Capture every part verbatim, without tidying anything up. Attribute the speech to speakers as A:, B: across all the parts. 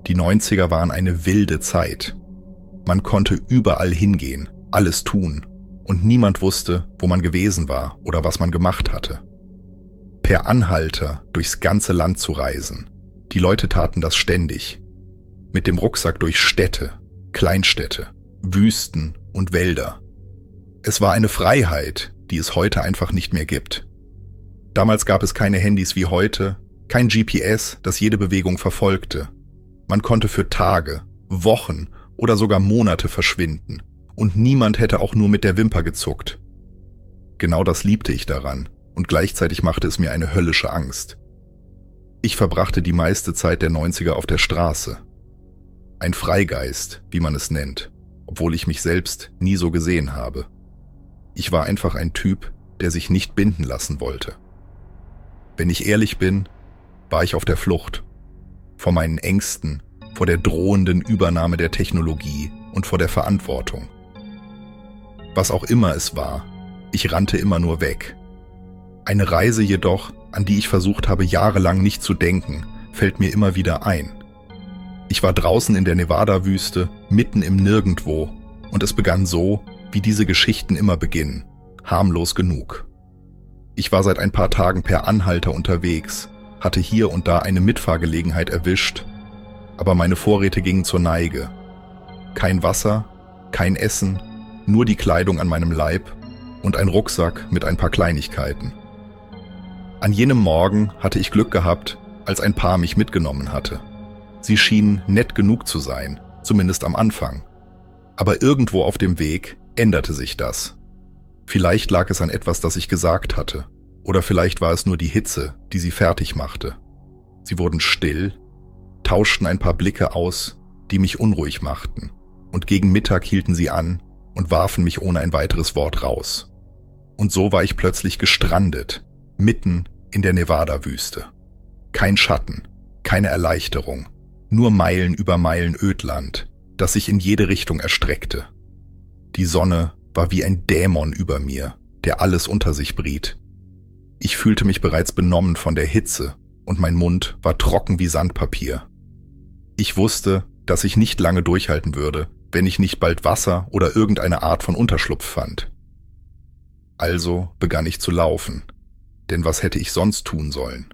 A: Die neunziger waren eine wilde Zeit. Man konnte überall hingehen, alles tun, und niemand wusste, wo man gewesen war oder was man gemacht hatte. Per Anhalter durchs ganze Land zu reisen. Die Leute taten das ständig. Mit dem Rucksack durch Städte, Kleinstädte, Wüsten und Wälder. Es war eine Freiheit, die es heute einfach nicht mehr gibt. Damals gab es keine Handys wie heute, kein G P S, das jede Bewegung verfolgte. Man konnte für Tage, Wochen oder sogar Monate verschwinden und niemand hätte auch nur mit der Wimper gezuckt. Genau das liebte ich daran und gleichzeitig machte es mir eine höllische Angst. Ich verbrachte die meiste Zeit der neunziger auf der Straße. Ein Freigeist, wie man es nennt, obwohl ich mich selbst nie so gesehen habe. Ich war einfach ein Typ, der sich nicht binden lassen wollte. Wenn ich ehrlich bin, war ich auf der Flucht. Vor meinen Ängsten, vor der drohenden Übernahme der Technologie und vor der Verantwortung. Was auch immer es war, ich rannte immer nur weg. Eine Reise jedoch, an die ich versucht habe, jahrelang nicht zu denken, fällt mir immer wieder ein. Ich war draußen in der Nevada-Wüste, mitten im Nirgendwo, und es begann so, wie diese Geschichten immer beginnen, harmlos genug. Ich war seit ein paar Tagen per Anhalter unterwegs, hatte hier und da eine Mitfahrgelegenheit erwischt, aber meine Vorräte gingen zur Neige. Kein Wasser, kein Essen, nur die Kleidung an meinem Leib und ein Rucksack mit ein paar Kleinigkeiten. An jenem Morgen hatte ich Glück gehabt, als ein Paar mich mitgenommen hatte. Sie schienen nett genug zu sein, zumindest am Anfang. Aber irgendwo auf dem Weg änderte sich das. Vielleicht lag es an etwas, das ich gesagt hatte, oder vielleicht war es nur die Hitze, die sie fertig machte. Sie wurden still, tauschten ein paar Blicke aus, die mich unruhig machten, und gegen Mittag hielten sie an und warfen mich ohne ein weiteres Wort raus. Und so war ich plötzlich gestrandet, mitten in der Nevada-Wüste. Kein Schatten, keine Erleichterung, nur Meilen über Meilen Ödland, das sich in jede Richtung erstreckte. Die Sonne war wie ein Dämon über mir, der alles unter sich briet. Ich fühlte mich bereits benommen von der Hitze und mein Mund war trocken wie Sandpapier. Ich wusste, dass ich nicht lange durchhalten würde, wenn ich nicht bald Wasser oder irgendeine Art von Unterschlupf fand. Also begann ich zu laufen, denn was hätte ich sonst tun sollen?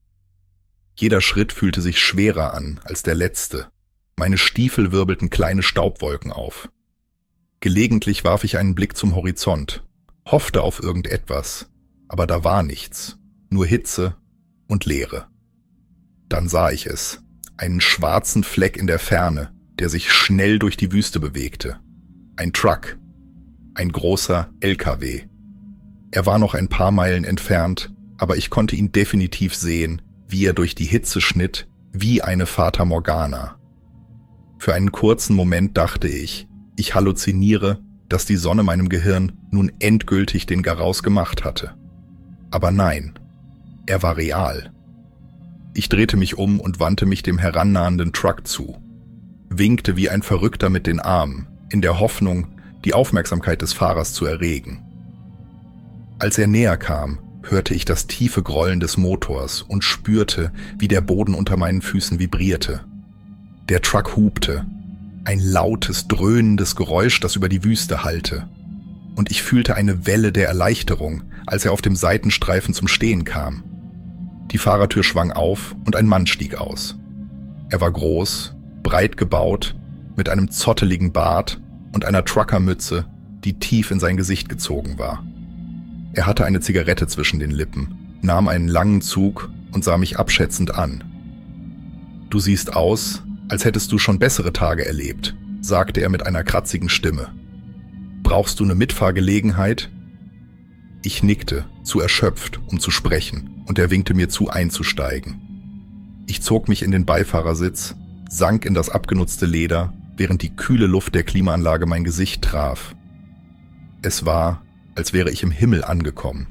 A: Jeder Schritt fühlte sich schwerer an als der letzte. Meine Stiefel wirbelten kleine Staubwolken auf. Gelegentlich warf ich einen Blick zum Horizont, hoffte auf irgendetwas, aber da war nichts, nur Hitze und Leere. Dann sah ich es, einen schwarzen Fleck in der Ferne, der sich schnell durch die Wüste bewegte. Ein Truck, ein großer L K W. Er war noch ein paar Meilen entfernt, aber ich konnte ihn definitiv sehen, wie er durch die Hitze schnitt, wie eine Fata Morgana. Für einen kurzen Moment dachte ich, ich halluziniere, dass die Sonne meinem Gehirn nun endgültig den Garaus gemacht hatte. Aber nein, er war real. Ich drehte mich um und wandte mich dem herannahenden Truck zu, winkte wie ein Verrückter mit den Armen, in der Hoffnung, die Aufmerksamkeit des Fahrers zu erregen. Als er näher kam, hörte ich das tiefe Grollen des Motors und spürte, wie der Boden unter meinen Füßen vibrierte. Der Truck hupte, ein lautes, dröhnendes Geräusch, das über die Wüste hallte. Und ich fühlte eine Welle der Erleichterung, als er auf dem Seitenstreifen zum Stehen kam. Die Fahrertür schwang auf und ein Mann stieg aus. Er war groß, breit gebaut, mit einem zotteligen Bart und einer Truckermütze, die tief in sein Gesicht gezogen war. Er hatte eine Zigarette zwischen den Lippen, nahm einen langen Zug und sah mich abschätzend an. »Du siehst aus, als hättest du schon bessere Tage erlebt«, sagte er mit einer kratzigen Stimme. »Brauchst du eine Mitfahrgelegenheit?« Ich nickte, zu erschöpft, um zu sprechen, und er winkte mir zu, einzusteigen. Ich zog mich in den Beifahrersitz, sank in das abgenutzte Leder, während die kühle Luft der Klimaanlage mein Gesicht traf. Es war, als wäre ich im Himmel angekommen.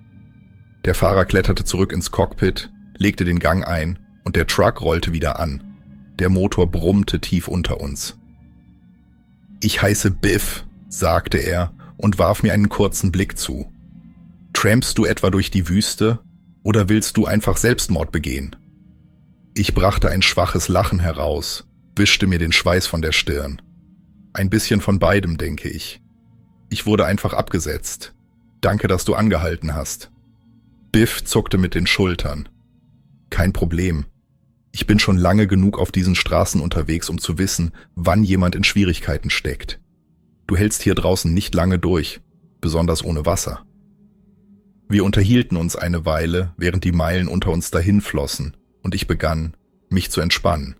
A: Der Fahrer kletterte zurück ins Cockpit, legte den Gang ein und der Truck rollte wieder an. Der Motor brummte tief unter uns. »Ich heiße Biff«, sagte er und warf mir einen kurzen Blick zu. »Trampst du etwa durch die Wüste oder willst du einfach Selbstmord begehen?« Ich brachte ein schwaches Lachen heraus, wischte mir den Schweiß von der Stirn. Ein bisschen von beidem, denke ich. Ich wurde einfach abgesetzt. Danke, dass du angehalten hast. Biff zuckte mit den Schultern. Kein Problem. Ich bin schon lange genug auf diesen Straßen unterwegs, um zu wissen, wann jemand in Schwierigkeiten steckt. Du hältst hier draußen nicht lange durch, besonders ohne Wasser. Wir unterhielten uns eine Weile, während die Meilen unter uns dahinflossen, und ich begann, mich zu entspannen.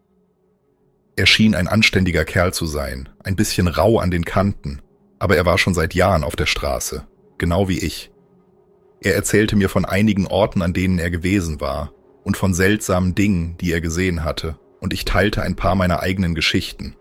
A: Er schien ein anständiger Kerl zu sein, ein bisschen rau an den Kanten, aber er war schon seit Jahren auf der Straße, genau wie ich. Er erzählte mir von einigen Orten, an denen er gewesen war, und von seltsamen Dingen, die er gesehen hatte, und ich teilte ein paar meiner eigenen Geschichten.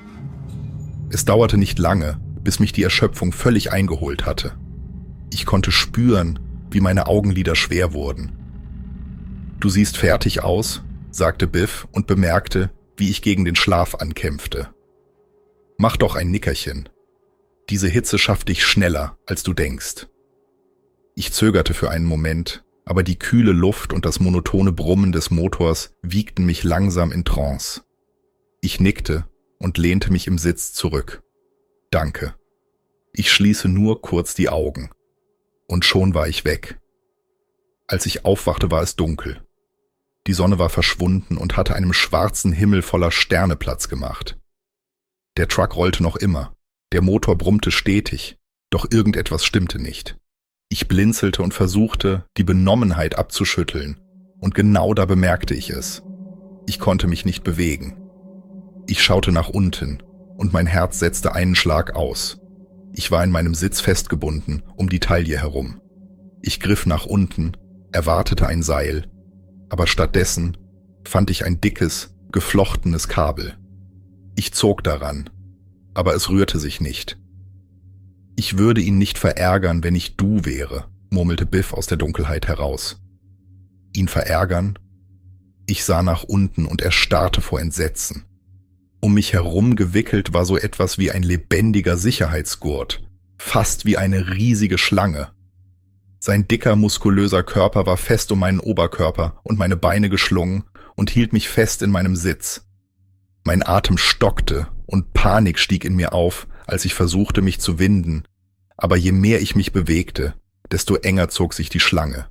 A: Es dauerte nicht lange, bis mich die Erschöpfung völlig eingeholt hatte. Ich konnte spüren, wie meine Augenlider schwer wurden. »Du siehst fertig aus«, sagte Biff und bemerkte, wie ich gegen den Schlaf ankämpfte. »Mach doch ein Nickerchen. Diese Hitze schafft dich schneller, als du denkst.« Ich zögerte für einen Moment, aber die kühle Luft und das monotone Brummen des Motors wiegten mich langsam in Trance. Ich nickte und lehnte mich im Sitz zurück. »Danke. Ich schließe nur kurz die Augen.« Und schon war ich weg. Als ich aufwachte, war es dunkel. Die Sonne war verschwunden und hatte einem schwarzen Himmel voller Sterne Platz gemacht. Der Truck rollte noch immer, der Motor brummte stetig, doch irgendetwas stimmte nicht. Ich blinzelte und versuchte, die Benommenheit abzuschütteln, und genau da bemerkte ich es. Ich konnte mich nicht bewegen. Ich schaute nach unten, und mein Herz setzte einen Schlag aus. Ich war in meinem Sitz festgebunden, um die Taille herum. Ich griff nach unten, erwartete ein Seil, aber stattdessen fand ich ein dickes, geflochtenes Kabel. Ich zog daran, aber es rührte sich nicht. »Ich würde ihn nicht verärgern, wenn ich du wäre«, murmelte Biff aus der Dunkelheit heraus. »Ihn verärgern?« Ich sah nach unten und erstarrte vor Entsetzen. Um mich herum gewickelt war so etwas wie ein lebendiger Sicherheitsgurt, fast wie eine riesige Schlange. Sein dicker, muskulöser Körper war fest um meinen Oberkörper und meine Beine geschlungen und hielt mich fest in meinem Sitz. Mein Atem stockte und Panik stieg in mir auf, als ich versuchte, mich zu winden, aber je mehr ich mich bewegte, desto enger zog sich die Schlange.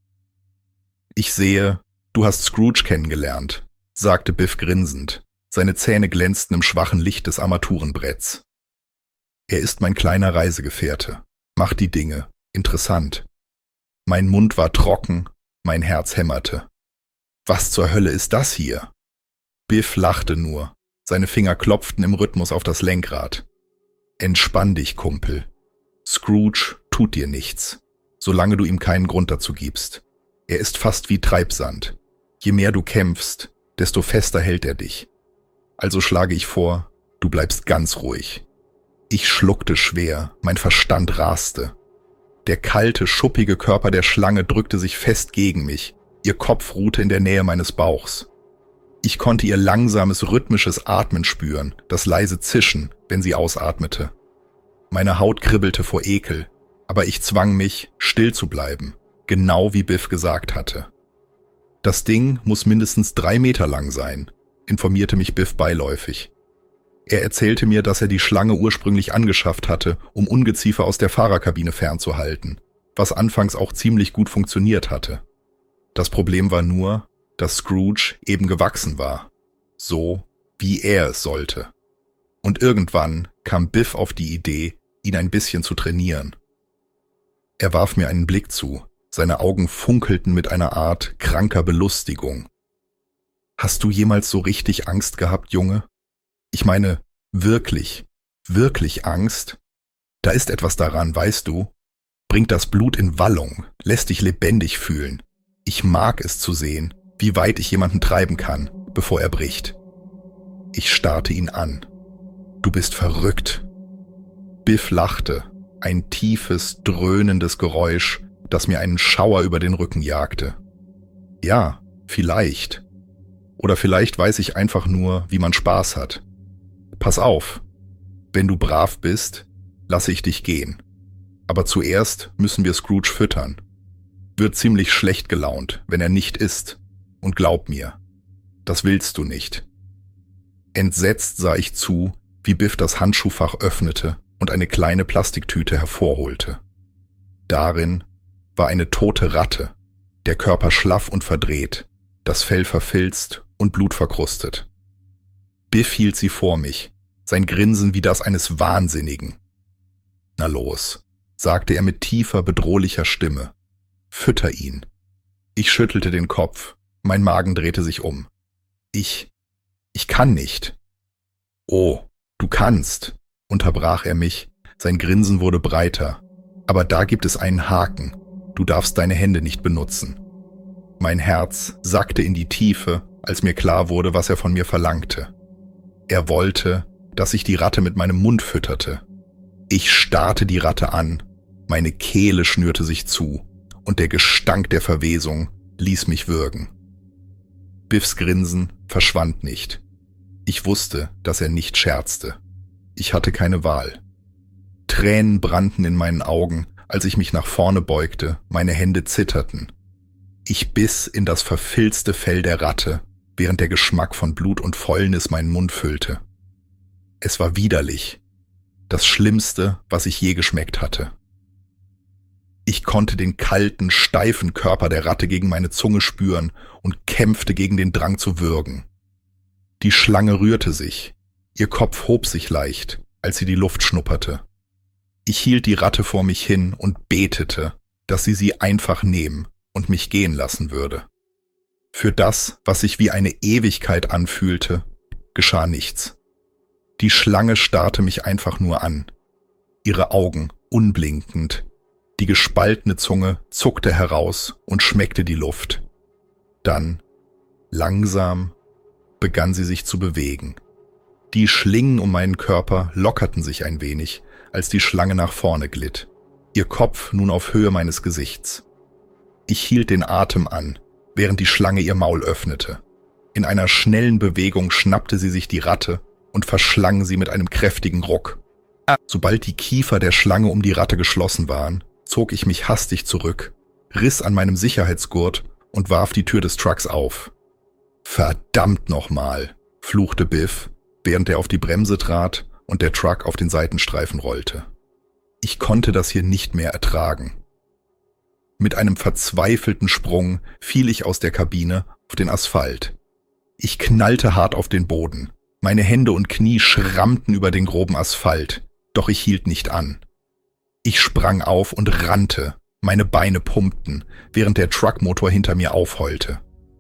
A: »Ich sehe, du hast Scrooge kennengelernt«, sagte Biff grinsend. Seine Zähne glänzten im schwachen Licht des Armaturenbretts. »Er ist mein kleiner Reisegefährte, macht die Dinge, interessant.« Mein Mund war trocken, mein Herz hämmerte. »Was zur Hölle ist das hier?« Biff lachte nur, seine Finger klopften im Rhythmus auf das Lenkrad. »Entspann dich, Kumpel. Scrooge tut dir nichts, solange du ihm keinen Grund dazu gibst. Er ist fast wie Treibsand. Je mehr du kämpfst, desto fester hält er dich. Also schlage ich vor, du bleibst ganz ruhig.« Ich schluckte schwer, mein Verstand raste. Der kalte, schuppige Körper der Schlange drückte sich fest gegen mich, ihr Kopf ruhte in der Nähe meines Bauchs. Ich konnte ihr langsames, rhythmisches Atmen spüren, das leise Zischen, wenn sie ausatmete. Meine Haut kribbelte vor Ekel, aber ich zwang mich, still zu bleiben, genau wie Biff gesagt hatte. »Das Ding muss mindestens drei Meter lang sein«, informierte mich Biff beiläufig. Er erzählte mir, dass er die Schlange ursprünglich angeschafft hatte, um Ungeziefer aus der Fahrerkabine fernzuhalten, was anfangs auch ziemlich gut funktioniert hatte. Das Problem war nur, dass Scrooge eben gewachsen war, so wie er es sollte. Und irgendwann kam Biff auf die Idee, ihn ein bisschen zu trainieren. Er warf mir einen Blick zu, seine Augen funkelten mit einer Art kranker Belustigung. »Hast du jemals so richtig Angst gehabt, Junge? Ich meine, wirklich, wirklich Angst? Da ist etwas daran, weißt du? Bringt das Blut in Wallung, lässt dich lebendig fühlen. Ich mag es zu sehen, wie weit ich jemanden treiben kann, bevor er bricht.« Ich starrte ihn an. »Du bist verrückt.« Biff lachte, ein tiefes, dröhnendes Geräusch, das mir einen Schauer über den Rücken jagte. »Ja, vielleicht. Oder vielleicht weiß ich einfach nur, wie man Spaß hat. Pass auf, wenn du brav bist, lasse ich dich gehen. Aber zuerst müssen wir Scrooge füttern. Wird ziemlich schlecht gelaunt, wenn er nicht isst. Und glaub mir, Das willst du nicht. Entsetzt sah ich zu, wie Biff das Handschuhfach öffnete und eine kleine Plastiktüte hervorholte. Darin war eine tote Ratte, der Körper schlaff und verdreht, das Fell verfilzt und blutverkrustet. Biff hielt sie vor mich, sein Grinsen wie das eines Wahnsinnigen. »Na los«, sagte er mit tiefer, bedrohlicher Stimme. »Fütter ihn.« Ich schüttelte den Kopf, mein Magen drehte sich um. »Ich, ich kann nicht.« »Oh, du kannst«, unterbrach er mich, sein Grinsen wurde breiter. »Aber da gibt es einen Haken, du darfst deine Hände nicht benutzen.« Mein Herz sackte in die Tiefe, als mir klar wurde, was er von mir verlangte. Er wollte, dass ich die Ratte mit meinem Mund fütterte. Ich starrte die Ratte an, meine Kehle schnürte sich zu und der Gestank der Verwesung ließ mich würgen. Biffs Grinsen verschwand nicht. Ich wusste, dass er nicht scherzte. Ich hatte keine Wahl. Tränen brannten in meinen Augen, als ich mich nach vorne beugte, meine Hände zitterten. Ich biss in das verfilzte Fell der Ratte, während der Geschmack von Blut und Fäulnis meinen Mund füllte. Es war widerlich. Das Schlimmste, was ich je geschmeckt hatte. Ich konnte den kalten, steifen Körper der Ratte gegen meine Zunge spüren und kämpfte gegen den Drang zu würgen. Die Schlange rührte sich. Ihr Kopf hob sich leicht, als sie die Luft schnupperte. Ich hielt die Ratte vor mich hin und betete, dass sie sie einfach nehmen und mich gehen lassen würde. Für das, was sich wie eine Ewigkeit anfühlte, geschah nichts. Die Schlange starrte mich einfach nur an. Ihre Augen unblinkend. Die gespaltene Zunge zuckte heraus und schmeckte die Luft. Dann, langsam, begann sie sich zu bewegen. Die Schlingen um meinen Körper lockerten sich ein wenig, als die Schlange nach vorne glitt. Ihr Kopf nun auf Höhe meines Gesichts. Ich hielt den Atem an, während die Schlange ihr Maul öffnete. In einer schnellen Bewegung schnappte sie sich die Ratte und verschlang sie mit einem kräftigen Ruck. Sobald die Kiefer der Schlange um die Ratte geschlossen waren, zog ich mich hastig zurück, riss an meinem Sicherheitsgurt und warf die Tür des Trucks auf. »Verdammt nochmal«, fluchte Biff, während er auf die Bremse trat und der Truck auf den Seitenstreifen rollte. Ich konnte das hier nicht mehr ertragen. Mit einem verzweifelten Sprung fiel ich aus der Kabine auf den Asphalt. Ich knallte hart auf den Boden. Meine Hände und Knie schrammten über den groben Asphalt, doch ich hielt nicht an. Ich sprang auf und rannte, meine Beine pumpten, während der Truckmotor hinter mir aufheulte.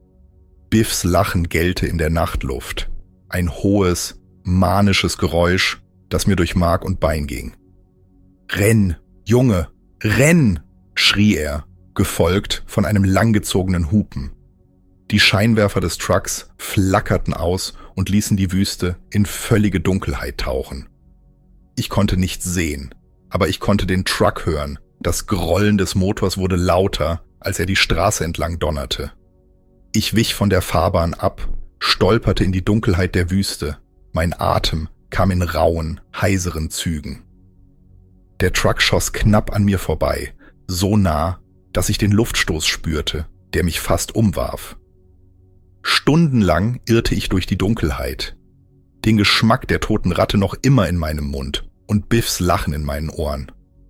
A: Biffs Lachen gellte in der Nachtluft, ein hohes, manisches Geräusch, das mir durch Mark und Bein ging. »Renn, Junge, renn!« schrie er, gefolgt von einem langgezogenen Hupen. Die Scheinwerfer des Trucks flackerten aus und ließen die Wüste in völlige Dunkelheit tauchen. Ich konnte nichts sehen, aber ich konnte den Truck hören. Das Grollen des Motors wurde lauter, als er die Straße entlang donnerte. Ich wich von der Fahrbahn ab, stolperte in die Dunkelheit der Wüste. Mein Atem kam in rauen, heiseren Zügen. Der Truck schoss knapp an mir vorbei, so nah, dass ich den Luftstoß spürte, der mich fast umwarf. Stundenlang irrte ich durch die Dunkelheit, den Geschmack der toten Ratte noch immer in meinem Mund und Biffs Lachen in meinen Ohren.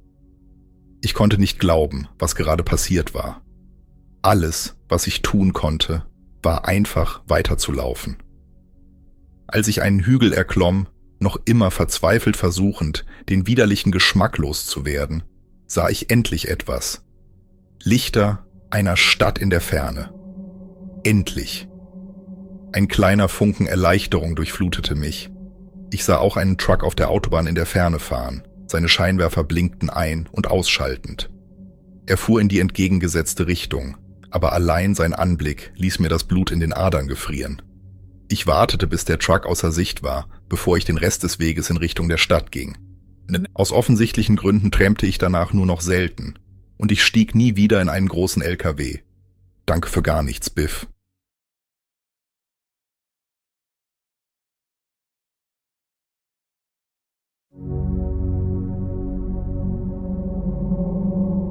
A: Ich konnte nicht glauben, was gerade passiert war. Alles, was ich tun konnte, war einfach weiterzulaufen. Als ich einen Hügel erklomm, noch immer verzweifelt versuchend, den widerlichen Geschmack loszuwerden, sah ich endlich etwas. Lichter einer Stadt in der Ferne. Endlich. Ein kleiner Funken Erleichterung durchflutete mich. Ich sah auch einen Truck auf der Autobahn in der Ferne fahren. Seine Scheinwerfer blinkten ein- und ausschaltend. Er fuhr in die entgegengesetzte Richtung, aber allein sein Anblick ließ mir das Blut in den Adern gefrieren. Ich wartete, bis der Truck außer Sicht war, bevor ich den Rest des Weges in Richtung der Stadt ging. Aus offensichtlichen Gründen träumte ich danach nur noch selten, und ich stieg nie wieder in einen großen L K W. Danke für gar nichts, Biff.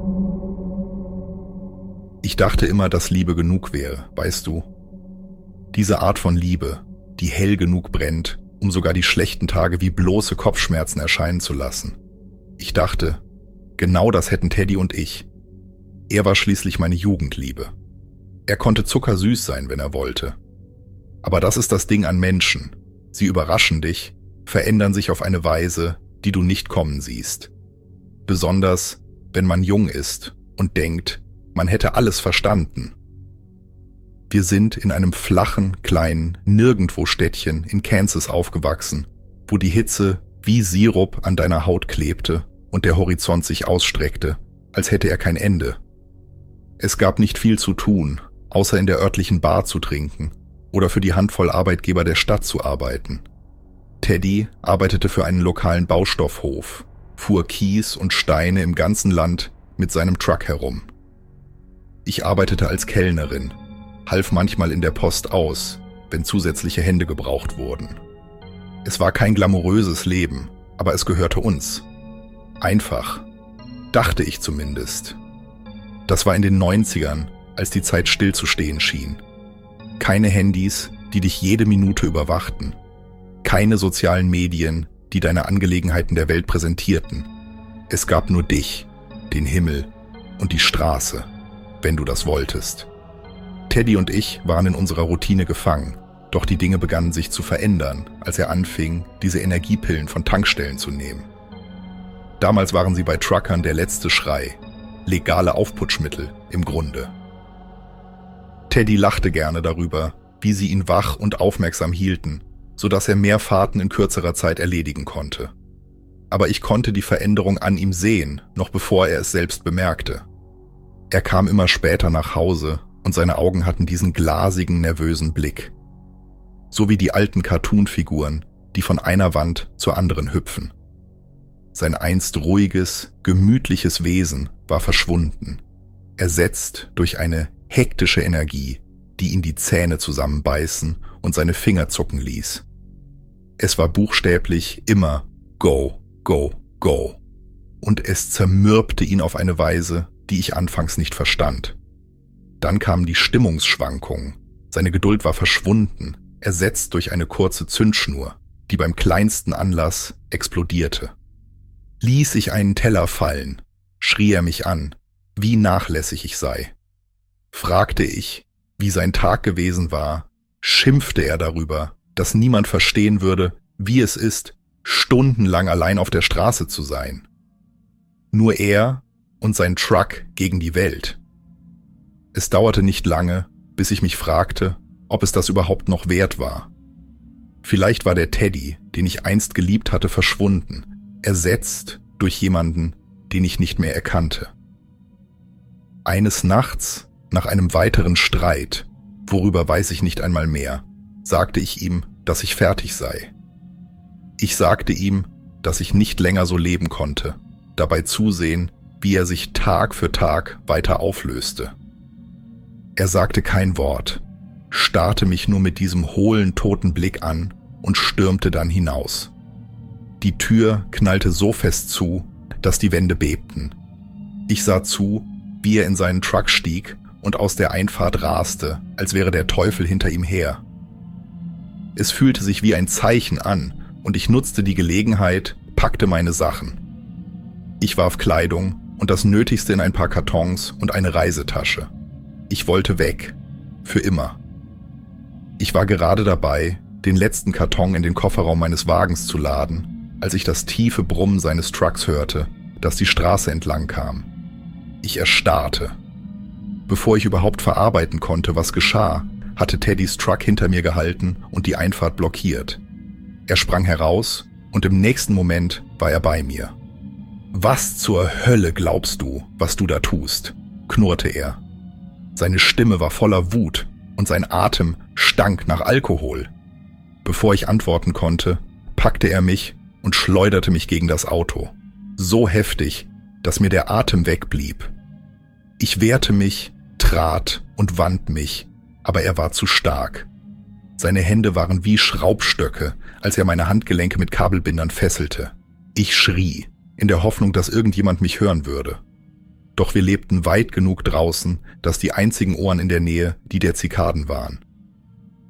A: Ich dachte immer, dass Liebe genug wäre, weißt du. Diese Art von Liebe, die hell genug brennt, um sogar die schlechten Tage wie bloße Kopfschmerzen erscheinen zu lassen. Ich dachte, genau das hätten Teddy und ich. Er war schließlich meine Jugendliebe. Er konnte zuckersüß sein, wenn er wollte. Aber das ist das Ding an Menschen. Sie überraschen dich, verändern sich auf eine Weise, die du nicht kommen siehst. Besonders, wenn man jung ist und denkt, man hätte alles verstanden. Wir sind in einem flachen, kleinen Nirgendwo-Städtchen in Kansas aufgewachsen, wo die Hitze wie Sirup an deiner Haut klebte und der Horizont sich ausstreckte, als hätte er kein Ende. Es gab nicht viel zu tun, außer in der örtlichen Bar zu trinken oder für die Handvoll Arbeitgeber der Stadt zu arbeiten. Teddy arbeitete für einen lokalen Baustoffhof, fuhr Kies und Steine im ganzen Land mit seinem Truck herum. Ich arbeitete als Kellnerin, half manchmal in der Post aus, wenn zusätzliche Hände gebraucht wurden. Es war kein glamouröses Leben, aber es gehörte uns. Einfach. Dachte ich zumindest. Das war in den neunzigern, als die Zeit stillzustehen schien. Keine Handys, die dich jede Minute überwachten. Keine sozialen Medien, die deine Angelegenheiten der Welt präsentierten. Es gab nur dich, den Himmel und die Straße, wenn du das wolltest. Teddy und ich waren in unserer Routine gefangen, doch die Dinge begannen sich zu verändern, als er anfing, diese Energiepillen von Tankstellen zu nehmen. Damals waren sie bei Truckern der letzte Schrei, legale Aufputschmittel im Grunde. Teddy lachte gerne darüber, wie sie ihn wach und aufmerksam hielten, sodass er mehr Fahrten in kürzerer Zeit erledigen konnte. Aber ich konnte die Veränderung an ihm sehen, noch bevor er es selbst bemerkte. Er kam immer später nach Hause und seine Augen hatten diesen glasigen, nervösen Blick. So wie die alten Cartoon-Figuren, die von einer Wand zur anderen hüpfen. Sein einst ruhiges, gemütliches Wesen war verschwunden, ersetzt durch eine hektische Energie, die ihn die Zähne zusammenbeißen und seine Finger zucken ließ. Es war buchstäblich immer Go, Go, Go. Und es zermürbte ihn auf eine Weise, die ich anfangs nicht verstand. Dann kamen die Stimmungsschwankungen. Seine Geduld war verschwunden, ersetzt durch eine kurze Zündschnur, die beim kleinsten Anlass explodierte. Ließ ich einen Teller fallen, schrie er mich an, wie nachlässig ich sei. Fragte ich, wie sein Tag gewesen war, schimpfte er darüber, dass niemand verstehen würde, wie es ist, stundenlang allein auf der Straße zu sein. Nur er und sein Truck gegen die Welt. Es dauerte nicht lange, bis ich mich fragte, ob es das überhaupt noch wert war. Vielleicht war der Teddy, den ich einst geliebt hatte, verschwunden, ersetzt durch jemanden, den ich nicht mehr erkannte. Eines Nachts, nach einem weiteren Streit, worüber weiß ich nicht einmal mehr, sagte ich ihm, dass ich fertig sei. Ich sagte ihm, dass ich nicht länger so leben konnte, dabei zusehen, wie er sich Tag für Tag weiter auflöste. Er sagte kein Wort, starrte mich nur mit diesem hohlen, toten Blick an und stürmte dann hinaus. Die Tür knallte so fest zu, dass die Wände bebten. Ich sah zu, wie er in seinen Truck stieg und aus der Einfahrt raste, als wäre der Teufel hinter ihm her. Es fühlte sich wie ein Zeichen an und ich nutzte die Gelegenheit, packte meine Sachen. Ich warf Kleidung und das Nötigste in ein paar Kartons und eine Reisetasche. Ich wollte weg. Für immer. Ich war gerade dabei, den letzten Karton in den Kofferraum meines Wagens zu laden, als ich das tiefe Brummen seines Trucks hörte, das die Straße entlang kam. Ich erstarrte. Bevor ich überhaupt verarbeiten konnte, was geschah, hatte Teddys Truck hinter mir gehalten und die Einfahrt blockiert. Er sprang heraus und im nächsten Moment war er bei mir. »Was zur Hölle glaubst du, was du da tust?« knurrte er. Seine Stimme war voller Wut und sein Atem stank nach Alkohol. Bevor ich antworten konnte, packte er mich und schleuderte mich gegen das Auto. So heftig, dass mir der Atem wegblieb. Ich wehrte mich, trat und wand mich, aber er war zu stark. Seine Hände waren wie Schraubstöcke, als er meine Handgelenke mit Kabelbindern fesselte. Ich schrie, in der Hoffnung, dass irgendjemand mich hören würde. Doch wir lebten weit genug draußen, dass die einzigen Ohren in der Nähe die der Zikaden waren.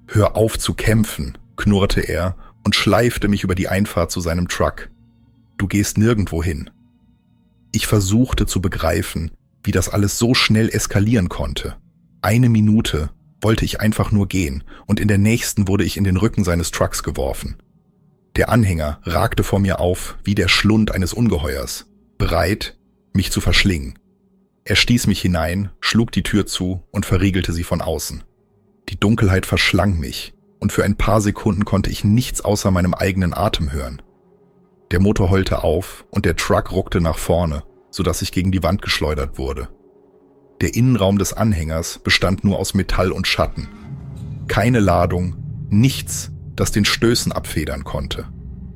A: »Hör auf zu kämpfen«, knurrte er und schleifte mich über die Einfahrt zu seinem Truck. »Du gehst nirgendwo hin.« Ich versuchte zu begreifen, wie das alles so schnell eskalieren konnte. Eine Minute wollte ich einfach nur gehen und in der nächsten wurde ich in den Rücken seines Trucks geworfen. Der Anhänger ragte vor mir auf wie der Schlund eines Ungeheuers, bereit, mich zu verschlingen. Er stieß mich hinein, schlug die Tür zu und verriegelte sie von außen. Die Dunkelheit verschlang mich und für ein paar Sekunden konnte ich nichts außer meinem eigenen Atem hören. Der Motor heulte auf und der Truck ruckte nach vorne, sodass ich gegen die Wand geschleudert wurde. Der Innenraum des Anhängers bestand nur aus Metall und Schatten. Keine Ladung, nichts, das den Stößen abfedern konnte.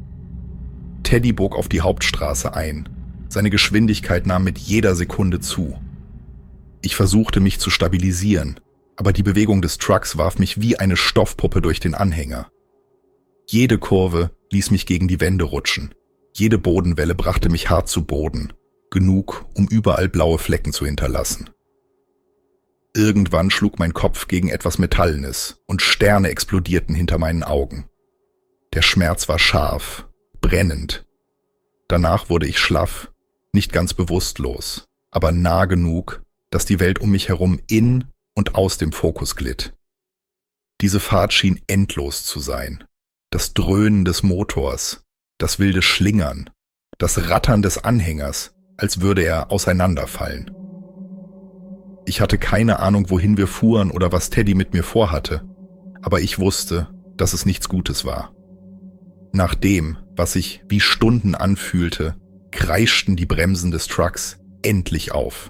A: Teddy bog auf die Hauptstraße ein. Seine Geschwindigkeit nahm mit jeder Sekunde zu. Ich versuchte mich zu stabilisieren, aber die Bewegung des Trucks warf mich wie eine Stoffpuppe durch den Anhänger. Jede Kurve ließ mich gegen die Wände rutschen. Jede Bodenwelle brachte mich hart zu Boden, genug, um überall blaue Flecken zu hinterlassen. Irgendwann schlug mein Kopf gegen etwas Metallenes und Sterne explodierten hinter meinen Augen. Der Schmerz war scharf, brennend. Danach wurde ich schlaff, nicht ganz bewusstlos, aber nah genug, dass die Welt um mich herum in und aus dem Fokus glitt. Diese Fahrt schien endlos zu sein. Das Dröhnen des Motors, das wilde Schlingern, das Rattern des Anhängers, als würde er auseinanderfallen. Ich hatte keine Ahnung, wohin wir fuhren oder was Teddy mit mir vorhatte, aber ich wusste, dass es nichts Gutes war. Nach dem, was sich wie Stunden anfühlte, kreischten die Bremsen des Trucks endlich auf.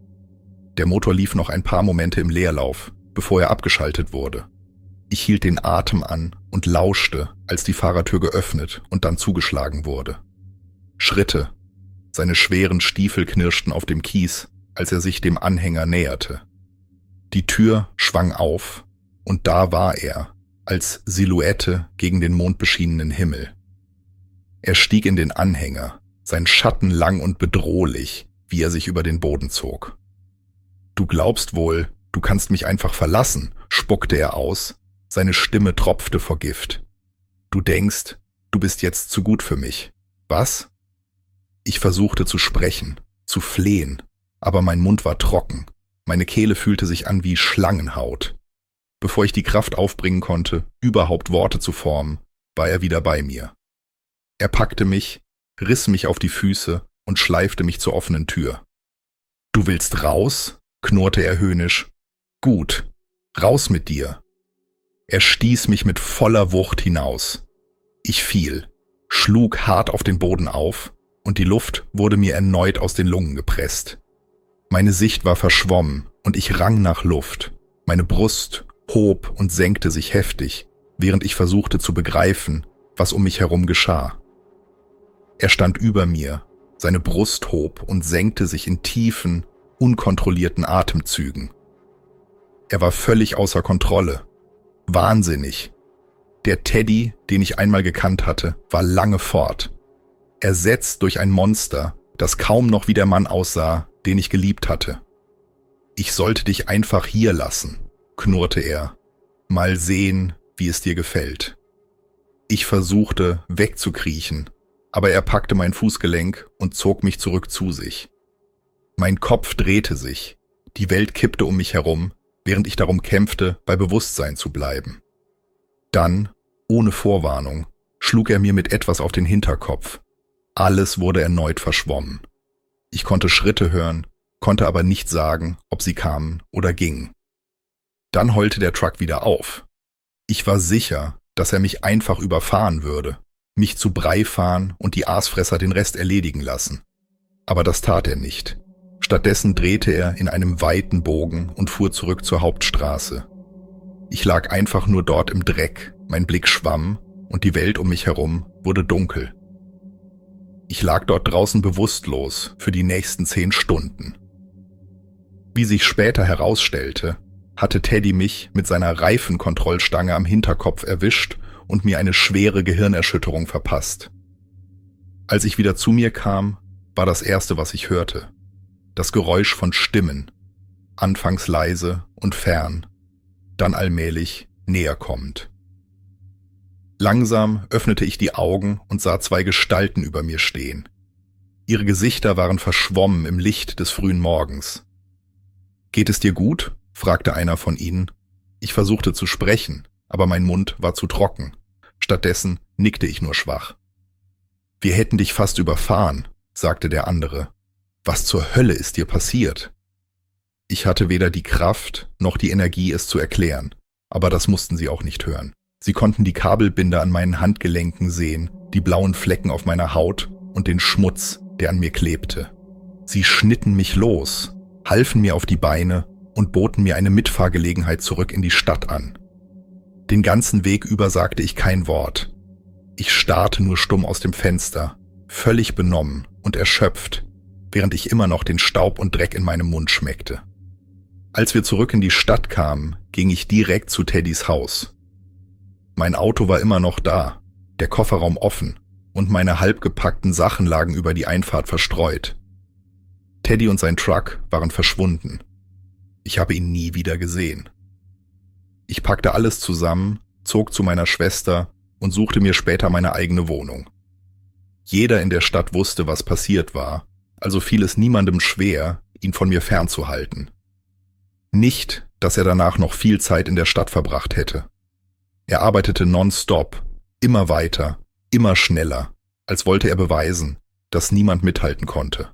A: Der Motor lief noch ein paar Momente im Leerlauf, bevor er abgeschaltet wurde. Ich hielt den Atem an und lauschte, als die Fahrertür geöffnet und dann zugeschlagen wurde. Schritte. Seine schweren Stiefel knirschten auf dem Kies, als er sich dem Anhänger näherte. Die Tür schwang auf und da war er, als Silhouette gegen den mondbeschienenen Himmel. Er stieg in den Anhänger, sein Schatten lang und bedrohlich, wie er sich über den Boden zog. »Du glaubst wohl, du kannst mich einfach verlassen«, spuckte er aus, seine Stimme tropfte vor Gift. »Du denkst, du bist jetzt zu gut für mich. Was?« Ich versuchte zu sprechen, zu flehen, aber mein Mund war trocken, meine Kehle fühlte sich an wie Schlangenhaut. Bevor ich die Kraft aufbringen konnte, überhaupt Worte zu formen, war er wieder bei mir. Er packte mich, riss mich auf die Füße und schleifte mich zur offenen Tür. »Du willst raus?«, knurrte er höhnisch. »Gut, raus mit dir.« Er stieß mich mit voller Wucht hinaus. Ich fiel, schlug hart auf den Boden auf und die Luft wurde mir erneut aus den Lungen gepresst. Meine Sicht war verschwommen und ich rang nach Luft. Meine Brust hob und senkte sich heftig, während ich versuchte zu begreifen, was um mich herum geschah. Er stand über mir, seine Brust hob und senkte sich in tiefen, unkontrollierten Atemzügen. Er war völlig außer Kontrolle, wahnsinnig. Der Teddy, den ich einmal gekannt hatte, war lange fort, ersetzt durch ein Monster, das kaum noch wie der Mann aussah, den ich geliebt hatte. »Ich sollte dich einfach hier lassen«, knurrte er. »Mal sehen, wie es dir gefällt.« Ich versuchte, wegzukriechen, aber er packte mein Fußgelenk und zog mich zurück zu sich. Mein Kopf drehte sich, die Welt kippte um mich herum, während ich darum kämpfte, bei Bewusstsein zu bleiben. Dann, ohne Vorwarnung, schlug er mir mit etwas auf den Hinterkopf. Alles wurde erneut verschwommen. Ich konnte Schritte hören, konnte aber nicht sagen, ob sie kamen oder gingen. Dann heulte der Truck wieder auf. Ich war sicher, dass er mich einfach überfahren würde, mich zu Brei fahren und die Aasfresser den Rest erledigen lassen. Aber das tat er nicht. Stattdessen drehte er in einem weiten Bogen und fuhr zurück zur Hauptstraße. Ich lag einfach nur dort im Dreck, mein Blick schwamm und die Welt um mich herum wurde dunkel. Ich lag dort draußen bewusstlos für die nächsten zehn Stunden. Wie sich später herausstellte, hatte Teddy mich mit seiner Reifenkontrollstange am Hinterkopf erwischt und mir eine schwere Gehirnerschütterung verpasst. Als ich wieder zu mir kam, war das Erste, was ich hörte, das Geräusch von Stimmen, anfangs leise und fern, dann allmählich näher kommend. Langsam öffnete ich die Augen und sah zwei Gestalten über mir stehen. Ihre Gesichter waren verschwommen im Licht des frühen Morgens. »Geht es dir gut?« fragte einer von ihnen. Ich versuchte zu sprechen, aber mein Mund war zu trocken. Stattdessen nickte ich nur schwach. »Wir hätten dich fast überfahren«, sagte der andere. »Was zur Hölle ist dir passiert?« Ich hatte weder die Kraft noch die Energie, es zu erklären, aber das mussten sie auch nicht hören. Sie konnten die Kabelbinder an meinen Handgelenken sehen, die blauen Flecken auf meiner Haut und den Schmutz, der an mir klebte. Sie schnitten mich los, halfen mir auf die Beine und boten mir eine Mitfahrgelegenheit zurück in die Stadt an. Den ganzen Weg über sagte ich kein Wort. Ich starrte nur stumm aus dem Fenster, völlig benommen und erschöpft, während ich immer noch den Staub und Dreck in meinem Mund schmeckte. Als wir zurück in die Stadt kamen, ging ich direkt zu Teddys Haus. Mein Auto war immer noch da, der Kofferraum offen und meine halbgepackten Sachen lagen über die Einfahrt verstreut. Teddy und sein Truck waren verschwunden. Ich habe ihn nie wieder gesehen. Ich packte alles zusammen, zog zu meiner Schwester und suchte mir später meine eigene Wohnung. Jeder in der Stadt wusste, was passiert war, also fiel es niemandem schwer, ihn von mir fernzuhalten. Nicht, dass er danach noch viel Zeit in der Stadt verbracht hätte. Er arbeitete nonstop, immer weiter, immer schneller, als wollte er beweisen, dass niemand mithalten konnte.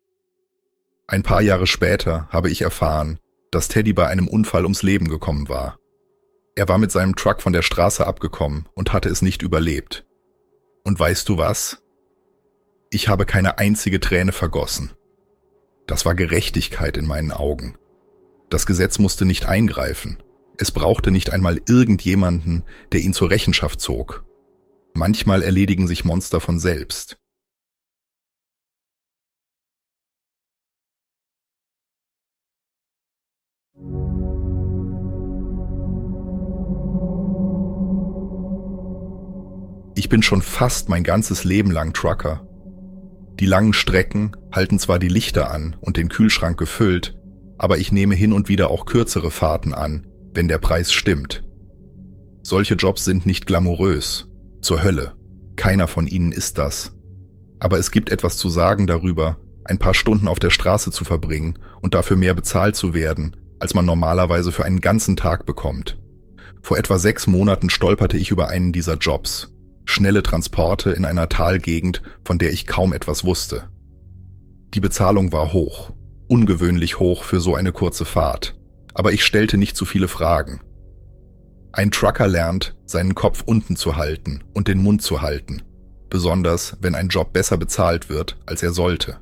A: Ein paar Jahre später habe ich erfahren, dass Teddy bei einem Unfall ums Leben gekommen war. Er war mit seinem Truck von der Straße abgekommen und hatte es nicht überlebt. Und weißt du was? Ich habe keine einzige Träne vergossen. Das war Gerechtigkeit in meinen Augen. Das Gesetz musste nicht eingreifen. Es brauchte nicht einmal irgendjemanden, der ihn zur Rechenschaft zog. Manchmal erledigen sich Monster von selbst. Ich bin schon fast mein ganzes Leben lang Trucker. Die langen Strecken halten zwar die Lichter an und den Kühlschrank gefüllt, aber ich nehme hin und wieder auch kürzere Fahrten an, wenn der Preis stimmt. Solche Jobs sind nicht glamourös. Zur Hölle. Keiner von ihnen ist das. Aber es gibt etwas zu sagen darüber, ein paar Stunden auf der Straße zu verbringen und dafür mehr bezahlt zu werden, als man normalerweise für einen ganzen Tag bekommt. Vor etwa sechs Monaten stolperte ich über einen dieser Jobs. Schnelle Transporte in einer Talgegend, von der ich kaum etwas wusste. Die Bezahlung war hoch, ungewöhnlich hoch für so eine kurze Fahrt, aber ich stellte nicht zu viele Fragen. Ein Trucker lernt, seinen Kopf unten zu halten und den Mund zu halten, besonders wenn ein Job besser bezahlt wird, als er sollte.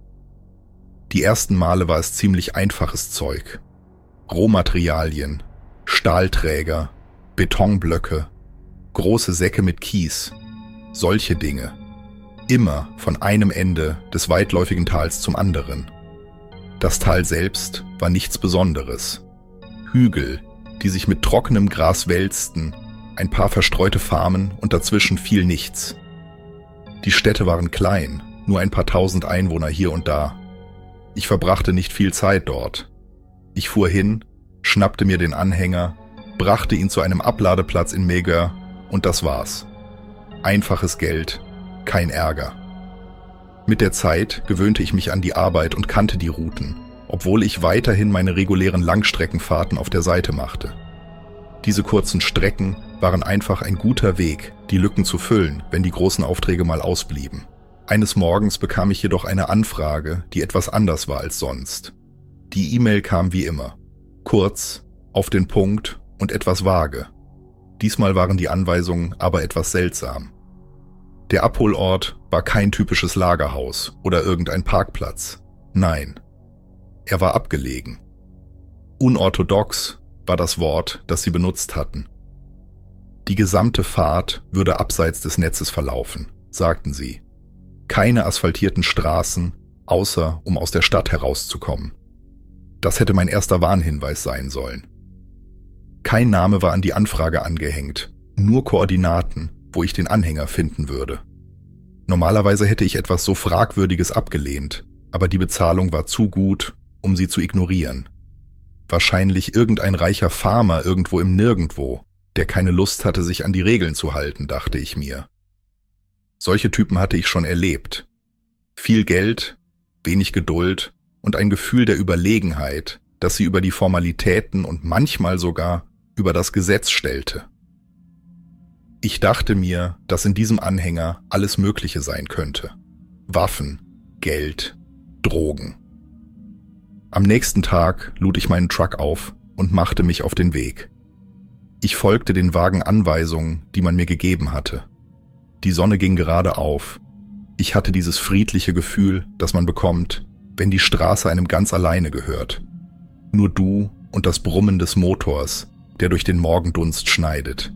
A: Die ersten Male war es ziemlich einfaches Zeug. Rohmaterialien, Stahlträger, Betonblöcke, große Säcke mit Kies, solche Dinge. Immer von einem Ende des weitläufigen Tals zum anderen. Das Tal selbst war nichts Besonderes. Hügel, die sich mit trockenem Gras wälzten, ein paar verstreute Farmen und dazwischen viel nichts. Die Städte waren klein, nur ein paar tausend Einwohner hier und da. Ich verbrachte nicht viel Zeit dort. Ich fuhr hin, schnappte mir den Anhänger, brachte ihn zu einem Abladeplatz in Meger und das war's. Einfaches Geld, kein Ärger. Mit der Zeit gewöhnte ich mich an die Arbeit und kannte die Routen, obwohl ich weiterhin meine regulären Langstreckenfahrten auf der Seite machte. Diese kurzen Strecken waren einfach ein guter Weg, die Lücken zu füllen, wenn die großen Aufträge mal ausblieben. Eines Morgens bekam ich jedoch eine Anfrage, die etwas anders war als sonst. Die E-Mail kam wie immer. Kurz, auf den Punkt und etwas vage. Diesmal waren die Anweisungen aber etwas seltsam. Der Abholort war kein typisches Lagerhaus oder irgendein Parkplatz. Nein, er war abgelegen. Unorthodox war das Wort, das sie benutzt hatten. Die gesamte Fahrt würde abseits des Netzes verlaufen, sagten sie. Keine asphaltierten Straßen, außer um aus der Stadt herauszukommen. Das hätte mein erster Warnhinweis sein sollen. Kein Name war an die Anfrage angehängt, nur Koordinaten, wo ich den Anhänger finden würde. Normalerweise hätte ich etwas so Fragwürdiges abgelehnt, aber die Bezahlung war zu gut, um sie zu ignorieren. Wahrscheinlich irgendein reicher Farmer irgendwo im Nirgendwo, der keine Lust hatte, sich an die Regeln zu halten, dachte ich mir. Solche Typen hatte ich schon erlebt. Viel Geld, wenig Geduld und ein Gefühl der Überlegenheit, das sie über die Formalitäten und manchmal sogar über das Gesetz stellte. Ich dachte mir, dass in diesem Anhänger alles Mögliche sein könnte. Waffen, Geld, Drogen. Am nächsten Tag lud ich meinen Truck auf und machte mich auf den Weg. Ich folgte den vagen Anweisungen, die man mir gegeben hatte. Die Sonne ging gerade auf. Ich hatte dieses friedliche Gefühl, das man bekommt, wenn die Straße einem ganz alleine gehört. Nur du und das Brummen des Motors, der durch den Morgendunst schneidet.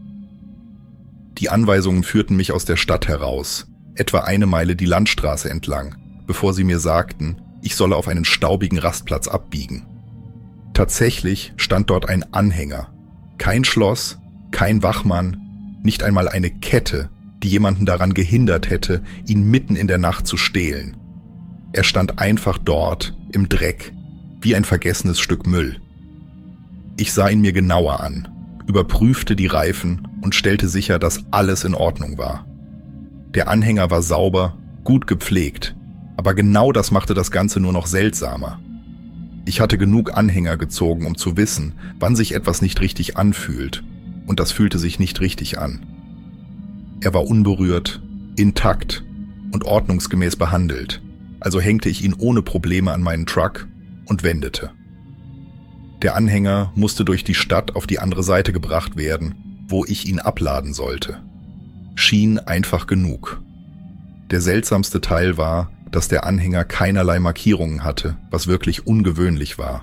A: Die Anweisungen führten mich aus der Stadt heraus, etwa eine Meile die Landstraße entlang, bevor sie mir sagten, ich solle auf einen staubigen Rastplatz abbiegen. Tatsächlich stand dort ein Anhänger. Kein Schloss, kein Wachmann, nicht einmal eine Kette, die jemanden daran gehindert hätte, ihn mitten in der Nacht zu stehlen. Er stand einfach dort, im Dreck, wie ein vergessenes Stück Müll. Ich sah ihn mir genauer an, überprüfte die Reifen und stellte sicher, dass alles in Ordnung war. Der Anhänger war sauber, gut gepflegt, aber genau das machte das Ganze nur noch seltsamer. Ich hatte genug Anhänger gezogen, um zu wissen, wann sich etwas nicht richtig anfühlt, und das fühlte sich nicht richtig an. Er war unberührt, intakt und ordnungsgemäß behandelt, also hängte ich ihn ohne Probleme an meinen Truck und wendete. Der Anhänger musste durch die Stadt auf die andere Seite gebracht werden, wo ich ihn abladen sollte. Schien einfach genug. Der seltsamste Teil war, dass der Anhänger keinerlei Markierungen hatte, was wirklich ungewöhnlich war.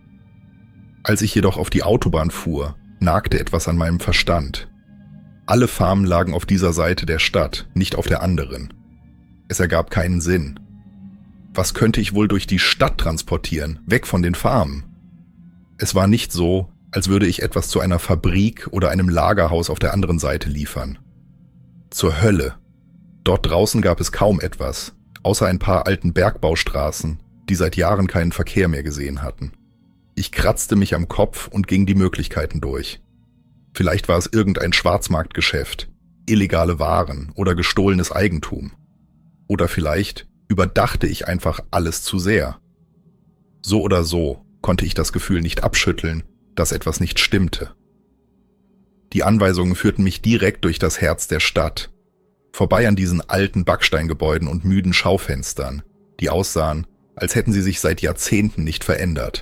A: Als ich jedoch auf die Autobahn fuhr, nagte etwas an meinem Verstand. Alle Farmen lagen auf dieser Seite der Stadt, nicht auf der anderen. Es ergab keinen Sinn. Was könnte ich wohl durch die Stadt transportieren, weg von den Farmen? Es war nicht so, als würde ich etwas zu einer Fabrik oder einem Lagerhaus auf der anderen Seite liefern. Zur Hölle. Dort draußen gab es kaum etwas, außer ein paar alten Bergbaustraßen, die seit Jahren keinen Verkehr mehr gesehen hatten. Ich kratzte mich am Kopf und ging die Möglichkeiten durch. Vielleicht war es irgendein Schwarzmarktgeschäft, illegale Waren oder gestohlenes Eigentum. Oder vielleicht überdachte ich einfach alles zu sehr. So oder so konnte ich das Gefühl nicht abschütteln, dass etwas nicht stimmte. Die Anweisungen führten mich direkt durch das Herz der Stadt, vorbei an diesen alten Backsteingebäuden und müden Schaufenstern, die aussahen, als hätten sie sich seit Jahrzehnten nicht verändert.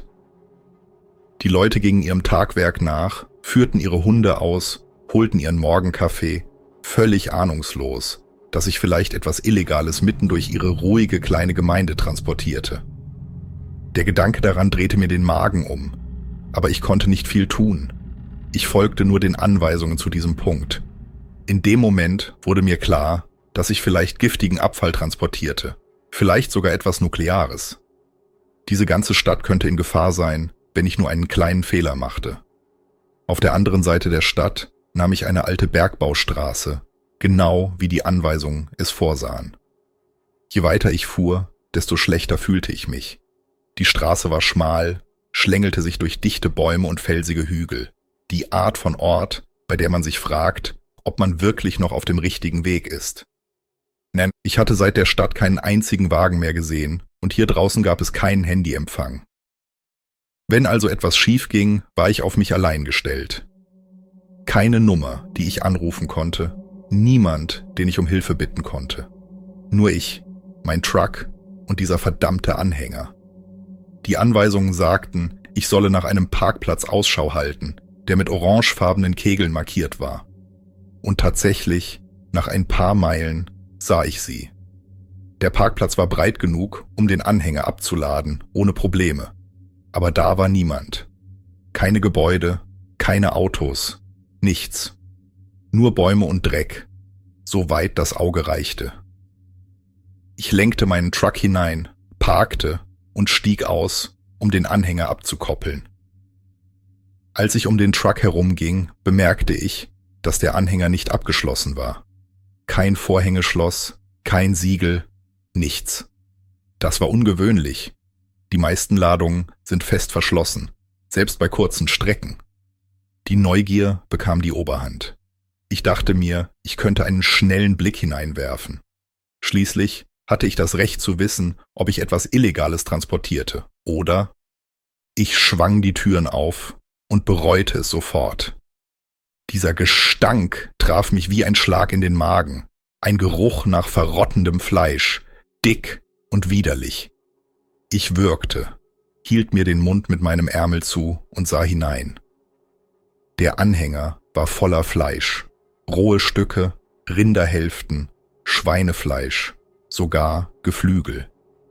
A: Die Leute gingen ihrem Tagwerk nach, führten ihre Hunde aus, holten ihren Morgenkaffee, völlig ahnungslos, dass ich vielleicht etwas Illegales mitten durch ihre ruhige kleine Gemeinde transportierte. Der Gedanke daran drehte mir den Magen um, aber ich konnte nicht viel tun. Ich folgte nur den Anweisungen zu diesem Punkt. In dem Moment wurde mir klar, dass ich vielleicht giftigen Abfall transportierte, vielleicht sogar etwas Nukleares. Diese ganze Stadt könnte in Gefahr sein, wenn ich nur einen kleinen Fehler machte. Auf der anderen Seite der Stadt nahm ich eine alte Bergbaustraße, genau wie die Anweisungen es vorsahen. Je weiter ich fuhr, desto schlechter fühlte ich mich. Die Straße war schmal, schlängelte sich durch dichte Bäume und felsige Hügel. Die Art von Ort, bei der man sich fragt, ob man wirklich noch auf dem richtigen Weg ist. Nein, ich hatte seit der Stadt keinen einzigen Wagen mehr gesehen und hier draußen gab es keinen Handyempfang. Wenn also etwas schief ging, war ich auf mich allein gestellt. Keine Nummer, die ich anrufen konnte, niemand, den ich um Hilfe bitten konnte. Nur ich, mein Truck und dieser verdammte Anhänger. Die Anweisungen sagten, ich solle nach einem Parkplatz Ausschau halten, der mit orangefarbenen Kegeln markiert war. Und tatsächlich, nach ein paar Meilen, sah ich sie. Der Parkplatz war breit genug, um den Anhänger abzuladen, ohne Probleme. Aber da war niemand. Keine Gebäude, keine Autos, nichts. Nur Bäume und Dreck, so weit das Auge reichte. Ich lenkte meinen Truck hinein, parkte und stieg aus, um den Anhänger abzukoppeln. Als ich um den Truck herumging, bemerkte ich, dass der Anhänger nicht abgeschlossen war. Kein Vorhängeschloss, kein Siegel, nichts. Das war ungewöhnlich. Die meisten Ladungen sind fest verschlossen, selbst bei kurzen Strecken. Die Neugier bekam die Oberhand. Ich dachte mir, ich könnte einen schnellen Blick hineinwerfen. Schließlich hatte ich das Recht zu wissen, ob ich etwas Illegales transportierte, oder? Ich schwang die Türen auf und bereute es sofort. Dieser Gestank traf mich wie ein Schlag in den Magen, ein Geruch nach verrottendem Fleisch, dick und widerlich. Ich würgte, hielt mir den Mund mit meinem Ärmel zu und sah hinein. Der Anhänger war voller Fleisch, rohe Stücke, Rinderhälften, Schweinefleisch, sogar Geflügel.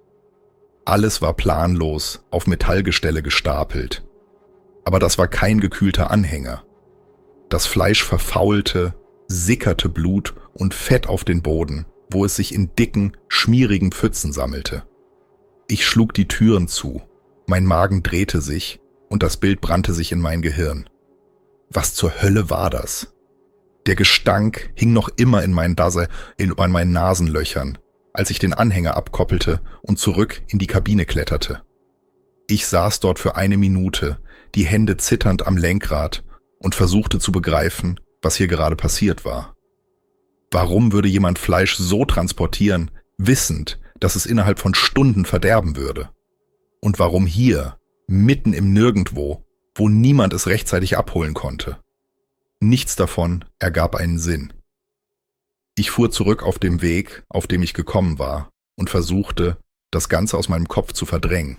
A: Alles war planlos auf Metallgestelle gestapelt. Aber das war kein gekühlter Anhänger. Das Fleisch verfaulte, sickerte Blut und Fett auf den Boden, wo es sich in dicken, schmierigen Pfützen sammelte. Ich schlug die Türen zu, mein Magen drehte sich und das Bild brannte sich in mein Gehirn. Was zur Hölle war das? Der Gestank hing noch immer in meinen Dasse, in meinen Nasenlöchern, als ich den Anhänger abkoppelte und zurück in die Kabine kletterte. Ich saß dort für eine Minute, die Hände zitternd am Lenkrad und versuchte zu begreifen, was hier gerade passiert war. Warum würde jemand Fleisch so transportieren, wissend, dass es innerhalb von Stunden verderben würde? Und warum hier, mitten im Nirgendwo, wo niemand es rechtzeitig abholen konnte? Nichts davon ergab einen Sinn. Ich fuhr zurück auf dem Weg, auf dem ich gekommen war, und versuchte, das Ganze aus meinem Kopf zu verdrängen.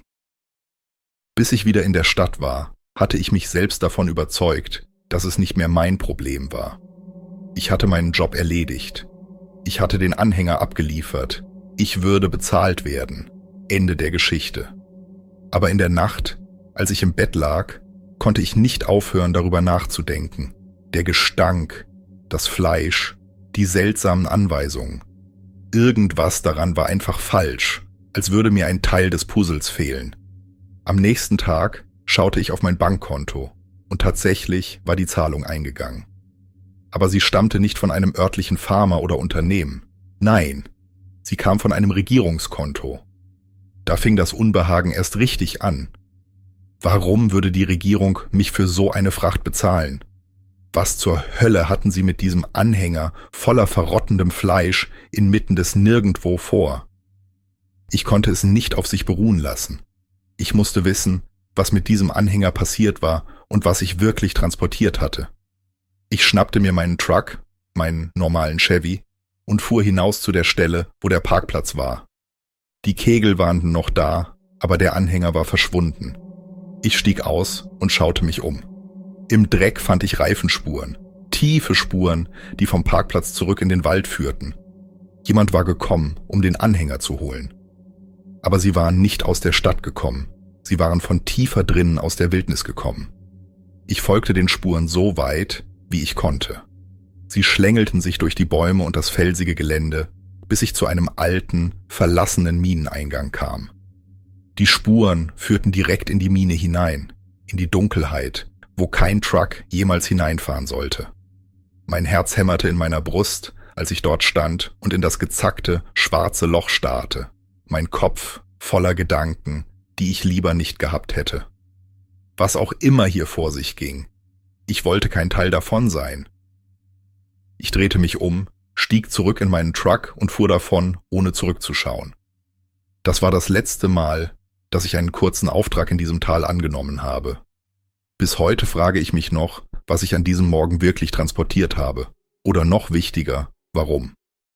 A: Bis ich wieder in der Stadt war, hatte ich mich selbst davon überzeugt, dass es nicht mehr mein Problem war. Ich hatte meinen Job erledigt. Ich hatte den Anhänger abgeliefert. Ich würde bezahlt werden. Ende der Geschichte. Aber in der Nacht, als ich im Bett lag, konnte ich nicht aufhören, darüber nachzudenken. Der Gestank, das Fleisch, die seltsamen Anweisungen. Irgendwas daran war einfach falsch, als würde mir ein Teil des Puzzles fehlen. Am nächsten Tag schaute ich auf mein Bankkonto und tatsächlich war die Zahlung eingegangen. Aber sie stammte nicht von einem örtlichen Farmer oder Unternehmen. Nein, sie kam von einem Regierungskonto. Da fing das Unbehagen erst richtig an. Warum würde die Regierung mich für so eine Fracht bezahlen? Was zur Hölle hatten sie mit diesem Anhänger voller verrottendem Fleisch inmitten des Nirgendwo vor? Ich konnte es nicht auf sich beruhen lassen. Ich musste wissen, was mit diesem Anhänger passiert war und was ich wirklich transportiert hatte. Ich schnappte mir meinen Truck, meinen normalen Chevy, und fuhr hinaus zu der Stelle, wo der Parkplatz war. Die Kegel waren noch da, aber der Anhänger war verschwunden. Ich stieg aus und schaute mich um. Im Dreck fand ich Reifenspuren, tiefe Spuren, die vom Parkplatz zurück in den Wald führten. Jemand war gekommen, um den Anhänger zu holen. Aber sie waren nicht aus der Stadt gekommen, sie waren von tiefer drinnen aus der Wildnis gekommen. Ich folgte den Spuren so weit, wie ich konnte. Sie schlängelten sich durch die Bäume und das felsige Gelände, bis ich zu einem alten, verlassenen Mineneingang kam. Die Spuren führten direkt in die Mine hinein, in die Dunkelheit, wo kein Truck jemals hineinfahren sollte. Mein Herz hämmerte in meiner Brust, als ich dort stand und in das gezackte, schwarze Loch starrte, mein Kopf voller Gedanken, die ich lieber nicht gehabt hätte. Was auch immer hier vor sich ging, ich wollte kein Teil davon sein. Ich drehte mich um, stieg zurück in meinen Truck und fuhr davon, ohne zurückzuschauen. Das war das letzte Mal, dass ich einen kurzen Auftrag in diesem Tal angenommen habe. Bis heute frage ich mich noch, was ich an diesem Morgen wirklich transportiert habe. Oder noch wichtiger, warum.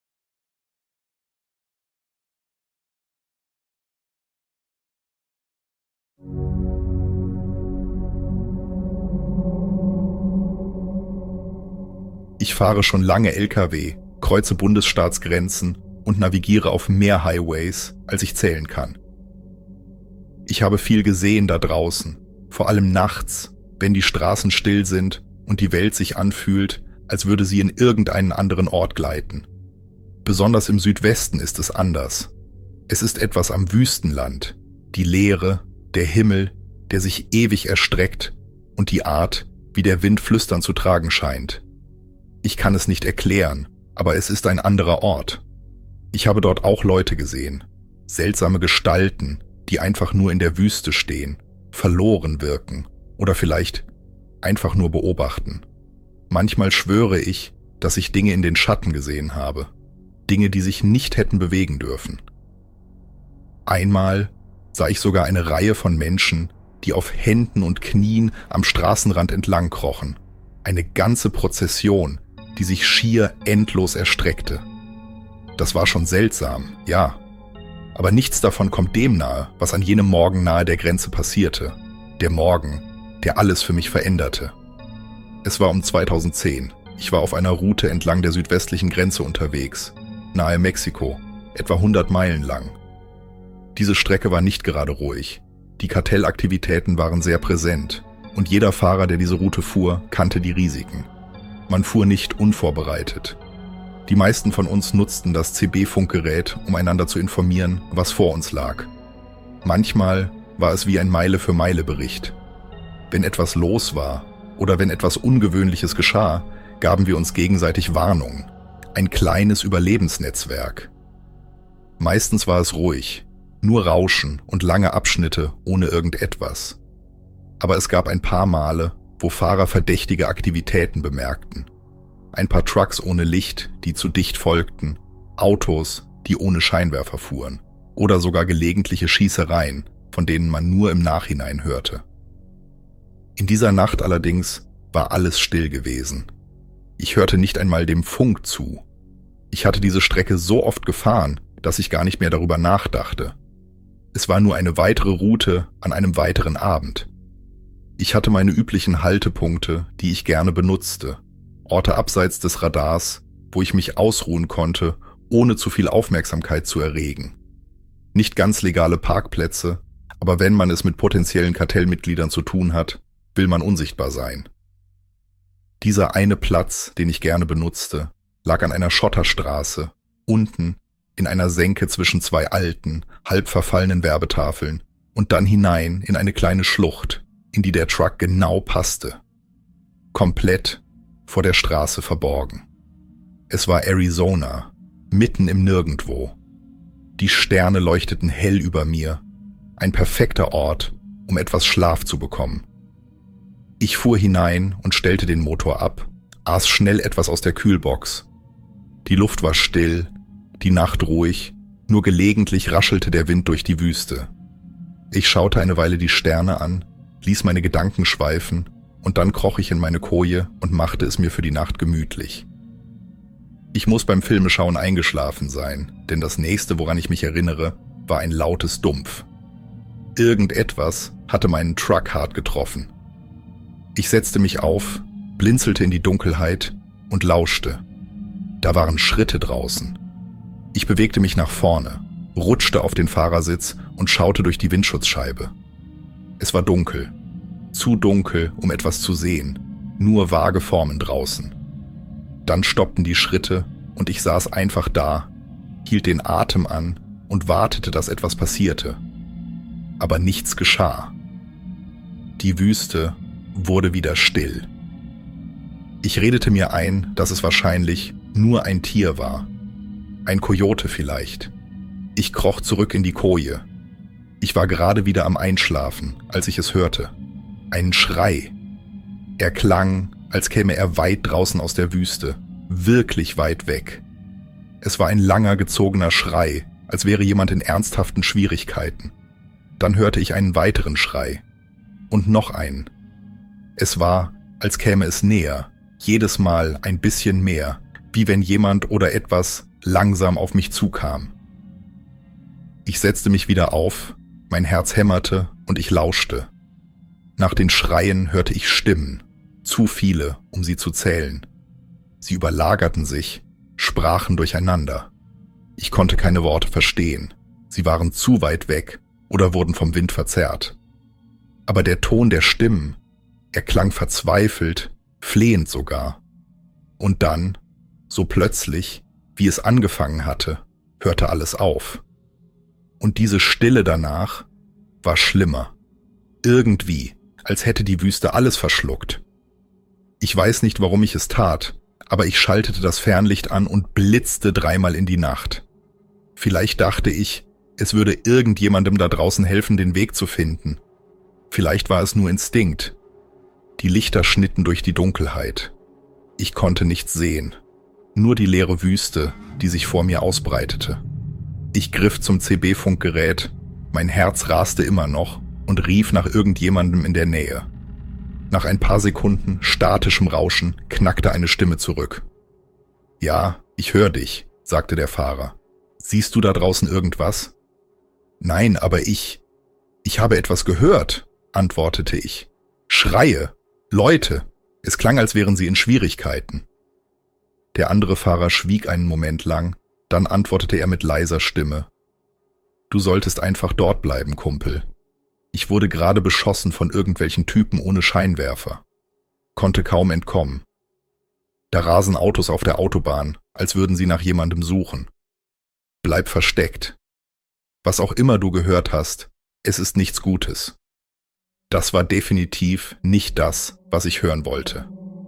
A: Ich fahre schon lange L K W, kreuze Bundesstaatsgrenzen und navigiere auf mehr Highways, als ich zählen kann. Ich habe viel gesehen da draußen, vor allem nachts, wenn die Straßen still sind und die Welt sich anfühlt, als würde sie in irgendeinen anderen Ort gleiten. Besonders im Südwesten ist es anders. Es ist etwas am Wüstenland, die Leere, der Himmel, der sich ewig erstreckt und die Art, wie der Wind flüstern zu tragen scheint. Ich kann es nicht erklären, aber es ist ein anderer Ort. Ich habe dort auch Leute gesehen, seltsame Gestalten, die einfach nur in der Wüste stehen, verloren wirken oder vielleicht einfach nur beobachten. Manchmal schwöre ich, dass ich Dinge in den Schatten gesehen habe. Dinge, die sich nicht hätten bewegen dürfen. Einmal sah ich sogar eine Reihe von Menschen, die auf Händen und Knien am Straßenrand entlang krochen. Eine ganze Prozession, die sich schier endlos erstreckte. Das war schon seltsam, ja. Aber nichts davon kommt dem nahe, was an jenem Morgen nahe der Grenze passierte. Der Morgen, der alles für mich veränderte. Es war um zweitausendzehn. Ich war auf einer Route entlang der südwestlichen Grenze unterwegs, nahe Mexiko, etwa hundert Meilen lang. Diese Strecke war nicht gerade ruhig. Die Kartellaktivitäten waren sehr präsent und jeder Fahrer, der diese Route fuhr, kannte die Risiken. Man fuhr nicht unvorbereitet. Die meisten von uns nutzten das C B-Funkgerät, um einander zu informieren, was vor uns lag. Manchmal war es wie ein Meile-für-Meile-Bericht. Wenn etwas los war oder wenn etwas Ungewöhnliches geschah, gaben wir uns gegenseitig Warnungen. Ein kleines Überlebensnetzwerk. Meistens war es ruhig, nur Rauschen und lange Abschnitte ohne irgendetwas. Aber es gab ein paar Male, wo Fahrer verdächtige Aktivitäten bemerkten. Ein paar Trucks ohne Licht, die zu dicht folgten, Autos, die ohne Scheinwerfer fuhren oder sogar gelegentliche Schießereien, von denen man nur im Nachhinein hörte. In dieser Nacht allerdings war alles still gewesen. Ich hörte nicht einmal dem Funk zu. Ich hatte diese Strecke so oft gefahren, dass ich gar nicht mehr darüber nachdachte. Es war nur eine weitere Route an einem weiteren Abend. Ich hatte meine üblichen Haltepunkte, die ich gerne benutzte, Orte abseits des Radars, wo ich mich ausruhen konnte, ohne zu viel Aufmerksamkeit zu erregen. Nicht ganz legale Parkplätze, aber wenn man es mit potenziellen Kartellmitgliedern zu tun hat, will man unsichtbar sein. Dieser eine Platz, den ich gerne benutzte, lag an einer Schotterstraße, unten in einer Senke zwischen zwei alten, halb verfallenen Werbetafeln und dann hinein in eine kleine Schlucht, in die der Truck genau passte. Komplett vor der Straße verborgen. Es war Arizona, mitten im Nirgendwo. Die Sterne leuchteten hell über mir, ein perfekter Ort, um etwas Schlaf zu bekommen. Ich fuhr hinein und stellte den Motor ab, aß schnell etwas aus der Kühlbox. Die Luft war still, die Nacht ruhig, nur gelegentlich raschelte der Wind durch die Wüste. Ich schaute eine Weile die Sterne an, ließ meine Gedanken schweifen und dann kroch ich in meine Koje und machte es mir für die Nacht gemütlich. Ich muss beim Filmeschauen eingeschlafen sein, denn das nächste, woran ich mich erinnere, war ein lautes Dumpf. Irgendetwas hatte meinen Truck hart getroffen. Ich setzte mich auf, blinzelte in die Dunkelheit und lauschte. Da waren Schritte draußen. Ich bewegte mich nach vorne, rutschte auf den Fahrersitz und schaute durch die Windschutzscheibe. Es war dunkel. Zu dunkel, um etwas zu sehen. Nur vage Formen draußen. Dann stoppten die Schritte und ich saß einfach da, hielt den Atem an und wartete, dass etwas passierte. Aber nichts geschah. Die Wüste wurde wieder still. Ich redete mir ein, dass es wahrscheinlich nur ein Tier war. Ein Kojote vielleicht. Ich kroch zurück in die Koje. Ich war gerade wieder am Einschlafen, als ich es hörte. Einen Schrei. Er klang, als käme er weit draußen aus der Wüste, wirklich weit weg. Es war ein langer, gezogener Schrei, als wäre jemand in ernsthaften Schwierigkeiten. Dann hörte ich einen weiteren Schrei. Und noch einen. Es war, als käme es näher, jedes Mal ein bisschen mehr, wie wenn jemand oder etwas langsam auf mich zukam. Ich setzte mich wieder auf, mein Herz hämmerte und ich lauschte. Nach den Schreien hörte ich Stimmen, zu viele, um sie zu zählen. Sie überlagerten sich, sprachen durcheinander. Ich konnte keine Worte verstehen. Sie waren zu weit weg oder wurden vom Wind verzerrt. Aber der Ton der Stimmen, er klang verzweifelt, flehend sogar. Und dann, so plötzlich, wie es angefangen hatte, hörte alles auf. Und diese Stille danach war schlimmer. Irgendwie, als hätte die Wüste alles verschluckt. Ich weiß nicht, warum ich es tat, aber ich schaltete das Fernlicht an und blitzte dreimal in die Nacht. Vielleicht dachte ich, es würde irgendjemandem da draußen helfen, den Weg zu finden. Vielleicht war es nur Instinkt. Die Lichter schnitten durch die Dunkelheit. Ich konnte nichts sehen, nur die leere Wüste, die sich vor mir ausbreitete. Ich griff zum C B-Funkgerät, mein Herz raste immer noch und rief nach irgendjemandem in der Nähe. Nach ein paar Sekunden statischem Rauschen knackte eine Stimme zurück. »Ja, ich höre dich«, sagte der Fahrer. »Siehst du da draußen irgendwas?« »Nein, aber ich... Ich habe etwas gehört«, antwortete ich. »Schreie! Leute! Es klang, als wären sie in Schwierigkeiten.« Der andere Fahrer schwieg einen Moment lang, dann antwortete er mit leiser Stimme. »Du solltest einfach dort bleiben, Kumpel. Ich wurde gerade beschossen von irgendwelchen Typen ohne Scheinwerfer. Konnte kaum entkommen. Da rasen Autos auf der Autobahn, als würden sie nach jemandem suchen. Bleib versteckt. Was auch immer du gehört hast, es ist nichts Gutes.« Das war definitiv nicht das, was ich hören wollte.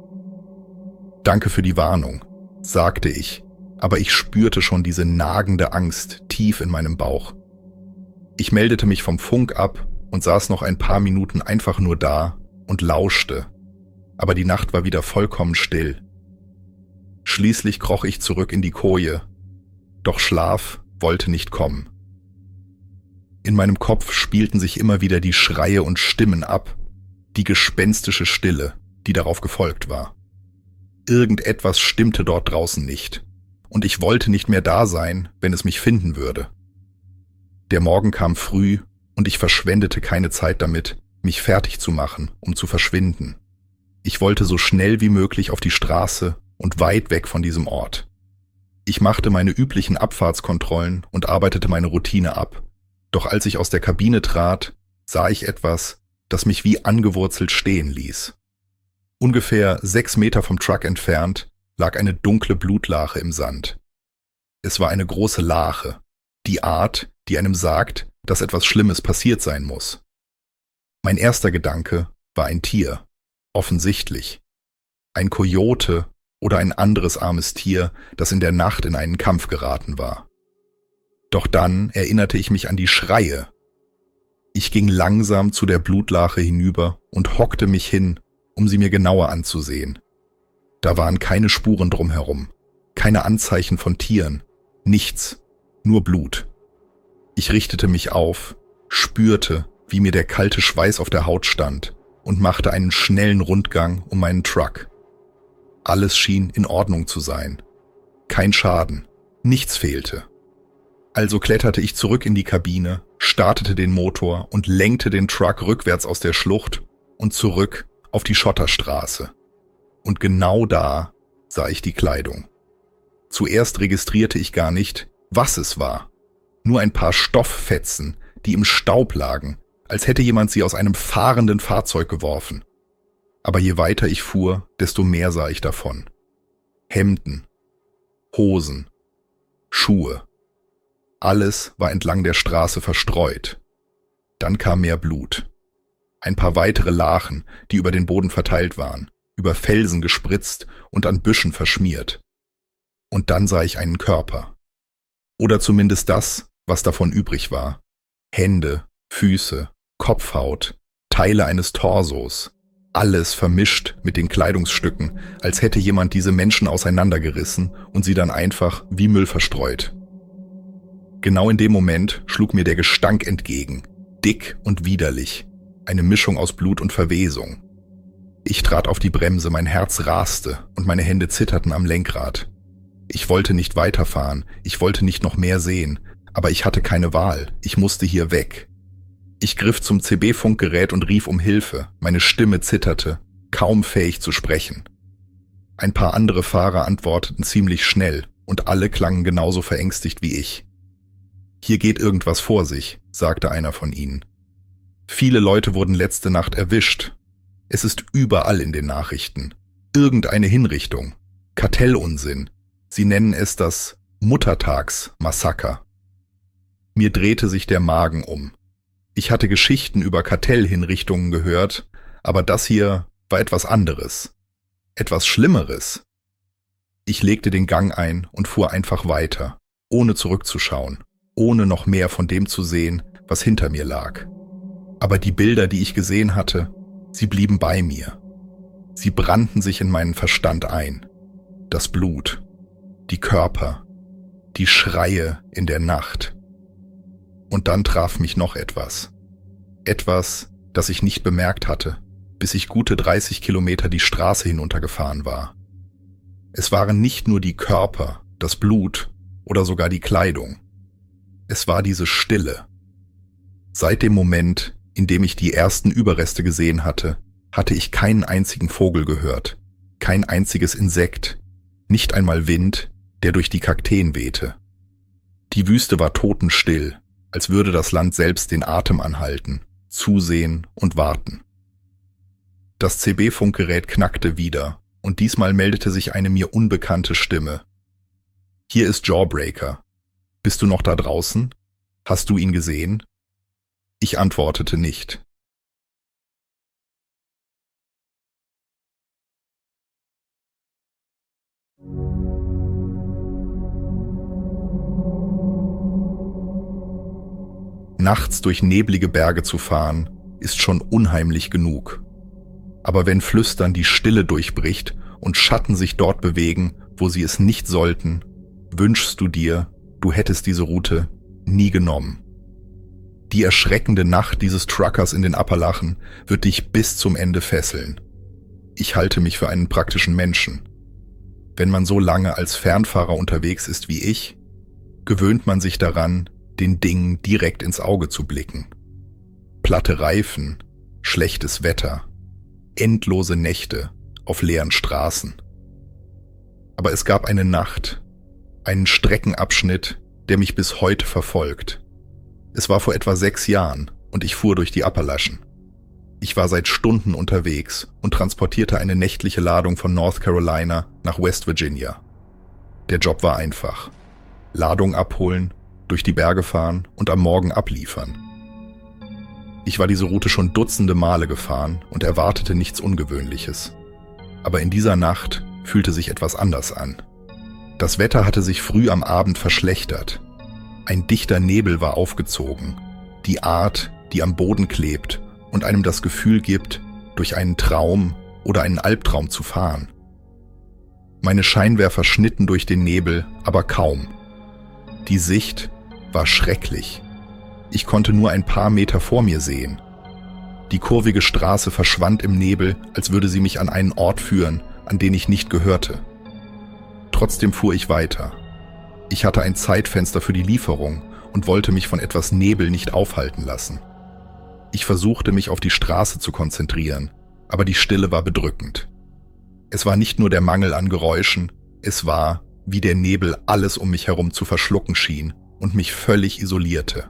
A: »Danke für die Warnung«, sagte ich, aber ich spürte schon diese nagende Angst tief in meinem Bauch. Ich meldete mich vom Funk ab und saß noch ein paar Minuten einfach nur da und lauschte, aber die Nacht war wieder vollkommen still. Schließlich kroch ich zurück in die Koje, doch Schlaf wollte nicht kommen. In meinem Kopf spielten sich immer wieder die Schreie und Stimmen ab, die gespenstische Stille, die darauf gefolgt war. Irgendetwas stimmte dort draußen nicht, und ich wollte nicht mehr da sein, wenn es mich finden würde. Der Morgen kam früh, und ich verschwendete keine Zeit damit, mich fertig zu machen, um zu verschwinden. Ich wollte so schnell wie möglich auf die Straße und weit weg von diesem Ort. Ich machte meine üblichen Abfahrtskontrollen und arbeitete meine Routine ab. Doch als ich aus der Kabine trat, sah ich etwas, das mich wie angewurzelt stehen ließ. Ungefähr sechs Meter vom Truck entfernt lag eine dunkle Blutlache im Sand. Es war eine große Lache, die Art, die einem sagt, dass etwas Schlimmes passiert sein muss. Mein erster Gedanke war ein Tier, offensichtlich. Ein Kojote oder ein anderes armes Tier, das in der Nacht in einen Kampf geraten war. Doch dann erinnerte ich mich an die Schreie. Ich ging langsam zu der Blutlache hinüber und hockte mich hin, um sie mir genauer anzusehen. Da waren keine Spuren drumherum, keine Anzeichen von Tieren, nichts, nur Blut. Ich richtete mich auf, spürte, wie mir der kalte Schweiß auf der Haut stand und machte einen schnellen Rundgang um meinen Truck. Alles schien in Ordnung zu sein. Kein Schaden, nichts fehlte. Also kletterte ich zurück in die Kabine, startete den Motor und lenkte den Truck rückwärts aus der Schlucht und zurück auf die Schotterstraße. Und genau da sah ich die Kleidung. Zuerst registrierte ich gar nicht, was es war. Nur ein paar Stofffetzen, die im Staub lagen, als hätte jemand sie aus einem fahrenden Fahrzeug geworfen. Aber je weiter ich fuhr, desto mehr sah ich davon. Hemden, Hosen, Schuhe. Alles war entlang der Straße verstreut. Dann kam mehr Blut. Ein paar weitere Lachen, die über den Boden verteilt waren, über Felsen gespritzt und an Büschen verschmiert. Und dann sah ich einen Körper. Oder zumindest das, was davon übrig war. Hände, Füße, Kopfhaut, Teile eines Torsos. Alles vermischt mit den Kleidungsstücken, als hätte jemand diese Menschen auseinandergerissen und sie dann einfach wie Müll verstreut. Genau in dem Moment schlug mir der Gestank entgegen, dick und widerlich, eine Mischung aus Blut und Verwesung. Ich trat auf die Bremse, mein Herz raste und meine Hände zitterten am Lenkrad. Ich wollte nicht weiterfahren, ich wollte nicht noch mehr sehen, aber ich hatte keine Wahl, ich musste hier weg. Ich griff zum C B-Funkgerät und rief um Hilfe, meine Stimme zitterte, kaum fähig zu sprechen. Ein paar andere Fahrer antworteten ziemlich schnell und alle klangen genauso verängstigt wie ich. »Hier geht irgendwas vor sich«, sagte einer von ihnen. »Viele Leute wurden letzte Nacht erwischt. Es ist überall in den Nachrichten. Irgendeine Hinrichtung. Kartellunsinn. Sie nennen es das Muttertagsmassaker.« Mir drehte sich der Magen um. Ich hatte Geschichten über Kartellhinrichtungen gehört, aber das hier war etwas anderes. Etwas Schlimmeres. Ich legte den Gang ein und fuhr einfach weiter, ohne zurückzuschauen, ohne noch mehr von dem zu sehen, was hinter mir lag. Aber die Bilder, die ich gesehen hatte, sie blieben bei mir. Sie brannten sich in meinen Verstand ein. Das Blut, die Körper, die Schreie in der Nacht. Und dann traf mich noch etwas. Etwas, das ich nicht bemerkt hatte, bis ich gute dreißig Kilometer die Straße hinuntergefahren war. Es waren nicht nur die Körper, das Blut oder sogar die Kleidung. Es war diese Stille. Seit dem Moment, in dem ich die ersten Überreste gesehen hatte, hatte ich keinen einzigen Vogel gehört, kein einziges Insekt, nicht einmal Wind, der durch die Kakteen wehte. Die Wüste war totenstill, als würde das Land selbst den Atem anhalten, zusehen und warten. Das C B-Funkgerät knackte wieder und diesmal meldete sich eine mir unbekannte Stimme. »Hier ist Jawbreaker. Bist du noch da draußen? Hast du ihn gesehen?« Ich antwortete nicht. Nachts durch neblige Berge zu fahren, ist schon unheimlich genug. Aber wenn Flüstern die Stille durchbricht und Schatten sich dort bewegen, wo sie es nicht sollten, wünschst du dir, du hättest diese Route nie genommen. Die erschreckende Nacht dieses Truckers in den Appalachen wird dich bis zum Ende fesseln. Ich halte mich für einen praktischen Menschen. Wenn man so lange als Fernfahrer unterwegs ist wie ich, gewöhnt man sich daran, den Dingen direkt ins Auge zu blicken. Platte Reifen, schlechtes Wetter, endlose Nächte auf leeren Straßen. Aber es gab eine Nacht, einen Streckenabschnitt, der mich bis heute verfolgt. Es war vor etwa sechs Jahren und ich fuhr durch die Appalachen. Ich war seit Stunden unterwegs und transportierte eine nächtliche Ladung von North Carolina nach West Virginia. Der Job war einfach. Ladung abholen, durch die Berge fahren und am Morgen abliefern. Ich war diese Route schon dutzende Male gefahren und erwartete nichts Ungewöhnliches. Aber in dieser Nacht fühlte sich etwas anders an. Das Wetter hatte sich früh am Abend verschlechtert. Ein dichter Nebel war aufgezogen. Die Art, die am Boden klebt und einem das Gefühl gibt, durch einen Traum oder einen Albtraum zu fahren. Meine Scheinwerfer schnitten durch den Nebel, aber kaum. Die Sicht war schrecklich. Ich konnte nur ein paar Meter vor mir sehen. Die kurvige Straße verschwand im Nebel, als würde sie mich an einen Ort führen, an den ich nicht gehörte. Trotzdem fuhr ich weiter. Ich hatte ein Zeitfenster für die Lieferung und wollte mich von etwas Nebel nicht aufhalten lassen. Ich versuchte, mich auf die Straße zu konzentrieren, aber die Stille war bedrückend. Es war nicht nur der Mangel an Geräuschen, es war, wie der Nebel alles um mich herum zu verschlucken schien und mich völlig isolierte.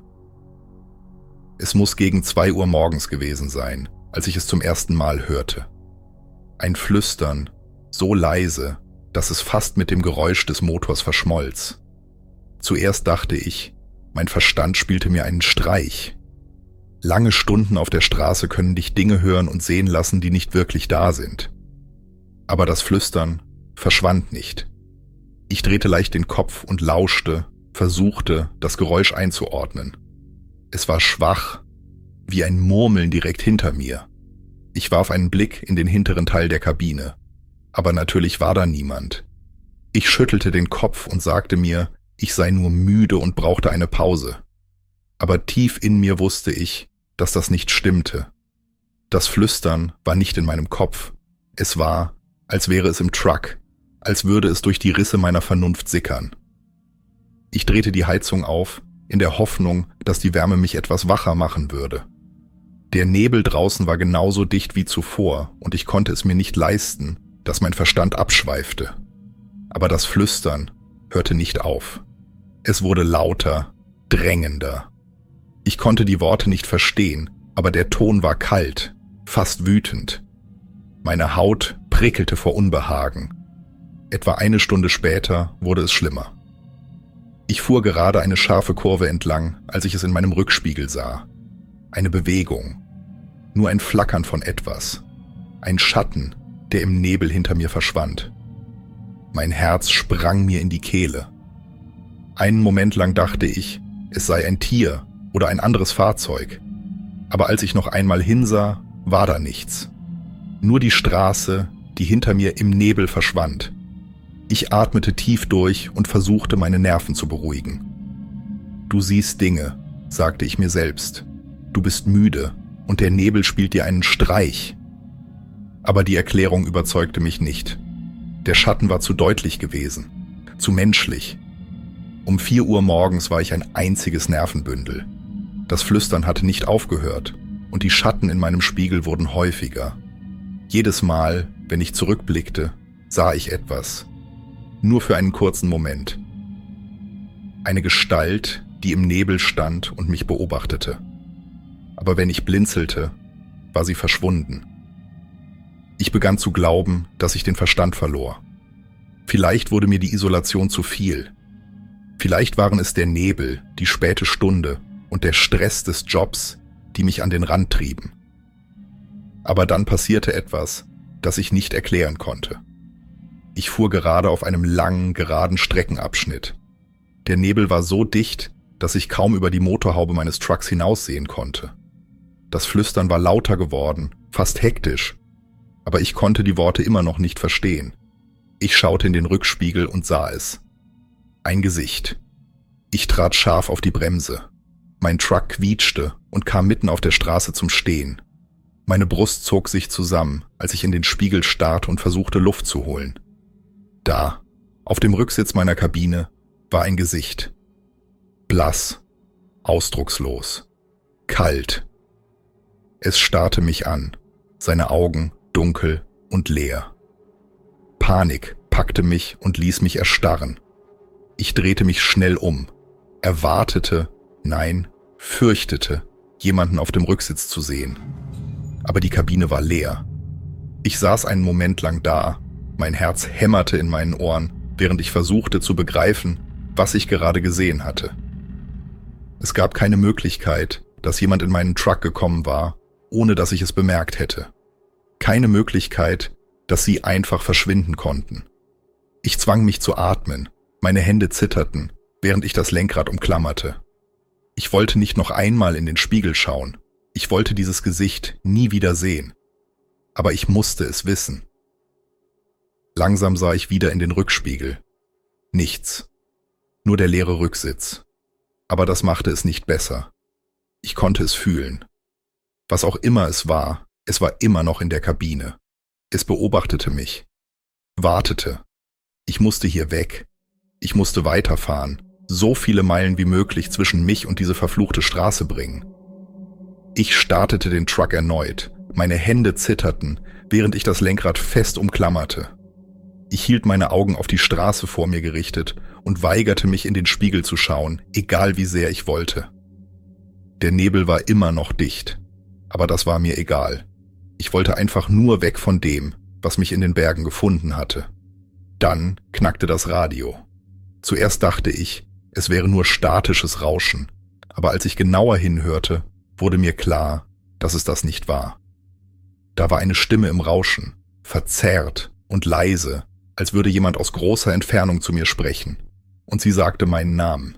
A: Es muss gegen zwei Uhr morgens gewesen sein, als ich es zum ersten Mal hörte. Ein Flüstern, so leise, dass es fast mit dem Geräusch des Motors verschmolz. Zuerst dachte ich, mein Verstand spielte mir einen Streich. Lange Stunden auf der Straße können dich Dinge hören und sehen lassen, die nicht wirklich da sind. Aber das Flüstern verschwand nicht. Ich drehte leicht den Kopf und lauschte, versuchte, das Geräusch einzuordnen. Es war schwach, wie ein Murmeln direkt hinter mir. Ich warf einen Blick in den hinteren Teil der Kabine. Aber natürlich war da niemand. Ich schüttelte den Kopf und sagte mir, ich sei nur müde und brauchte eine Pause. Aber tief in mir wusste ich, dass das nicht stimmte. Das Flüstern war nicht in meinem Kopf. Es war, als wäre es im Truck, als würde es durch die Risse meiner Vernunft sickern. Ich drehte die Heizung auf, in der Hoffnung, dass die Wärme mich etwas wacher machen würde. Der Nebel draußen war genauso dicht wie zuvor und ich konnte es mir nicht leisten, dass mein Verstand abschweifte. Aber das Flüstern hörte nicht auf. Es wurde lauter, drängender. Ich konnte die Worte nicht verstehen, aber der Ton war kalt, fast wütend. Meine Haut prickelte vor Unbehagen. Etwa eine Stunde später wurde es schlimmer. Ich fuhr gerade eine scharfe Kurve entlang, als ich es in meinem Rückspiegel sah. Eine Bewegung. Nur ein Flackern von etwas. Ein Schatten, der im Nebel hinter mir verschwand. Mein Herz sprang mir in die Kehle. Einen Moment lang dachte ich, es sei ein Tier oder ein anderes Fahrzeug. Aber als ich noch einmal hinsah, war da nichts. Nur die Straße, die hinter mir im Nebel verschwand. Ich atmete tief durch und versuchte, meine Nerven zu beruhigen. Du siehst Dinge, sagte ich mir selbst. Du bist müde und der Nebel spielt dir einen Streich. Aber die Erklärung überzeugte mich nicht. Der Schatten war zu deutlich gewesen, zu menschlich. Um vier Uhr morgens war ich ein einziges Nervenbündel. Das Flüstern hatte nicht aufgehört und die Schatten in meinem Spiegel wurden häufiger. Jedes Mal, wenn ich zurückblickte, sah ich etwas. Nur für einen kurzen Moment. Eine Gestalt, die im Nebel stand und mich beobachtete. Aber wenn ich blinzelte, war sie verschwunden. Ich begann zu glauben, dass ich den Verstand verlor. Vielleicht wurde mir die Isolation zu viel. Vielleicht waren es der Nebel, die späte Stunde und der Stress des Jobs, die mich an den Rand trieben. Aber dann passierte etwas, das ich nicht erklären konnte. Ich fuhr gerade auf einem langen, geraden Streckenabschnitt. Der Nebel war so dicht, dass ich kaum über die Motorhaube meines Trucks hinaussehen konnte. Das Flüstern war lauter geworden, fast hektisch, aber ich konnte die Worte immer noch nicht verstehen. Ich schaute in den Rückspiegel und sah es. Ein Gesicht. Ich trat scharf auf die Bremse. Mein Truck quietschte und kam mitten auf der Straße zum Stehen. Meine Brust zog sich zusammen, als ich in den Spiegel starrte und versuchte, Luft zu holen. Da, auf dem Rücksitz meiner Kabine, war ein Gesicht. Blass, ausdruckslos, kalt. Es starrte mich an, seine Augen dunkel und leer. Panik packte mich und ließ mich erstarren. Ich drehte mich schnell um, erwartete, nein, fürchtete, jemanden auf dem Rücksitz zu sehen. Aber die Kabine war leer. Ich saß einen Moment lang da, mein Herz hämmerte in meinen Ohren, während ich versuchte zu begreifen, was ich gerade gesehen hatte. Es gab keine Möglichkeit, dass jemand in meinen Truck gekommen war, ohne dass ich es bemerkt hätte. Keine Möglichkeit, dass sie einfach verschwinden konnten. Ich zwang mich zu atmen, meine Hände zitterten, während ich das Lenkrad umklammerte. Ich wollte nicht noch einmal in den Spiegel schauen. Ich wollte dieses Gesicht nie wieder sehen. Aber ich musste es wissen. Langsam sah ich wieder in den Rückspiegel. Nichts. Nur der leere Rücksitz. Aber das machte es nicht besser. Ich konnte es fühlen. Was auch immer es war, es war immer noch in der Kabine. Es beobachtete mich. Wartete. Ich musste hier weg. Ich musste weiterfahren. So viele Meilen wie möglich zwischen mich und diese verfluchte Straße bringen. Ich startete den Truck erneut. Meine Hände zitterten, während ich das Lenkrad fest umklammerte. Ich hielt meine Augen auf die Straße vor mir gerichtet und weigerte mich, in den Spiegel zu schauen, egal wie sehr ich wollte. Der Nebel war immer noch dicht, aber das war mir egal. Ich wollte einfach nur weg von dem, was mich in den Bergen gefunden hatte. Dann knackte das Radio. Zuerst dachte ich, es wäre nur statisches Rauschen, aber als ich genauer hinhörte, wurde mir klar, dass es das nicht war. Da war eine Stimme im Rauschen, verzerrt und leise, als würde jemand aus großer Entfernung zu mir sprechen, und sie sagte meinen Namen.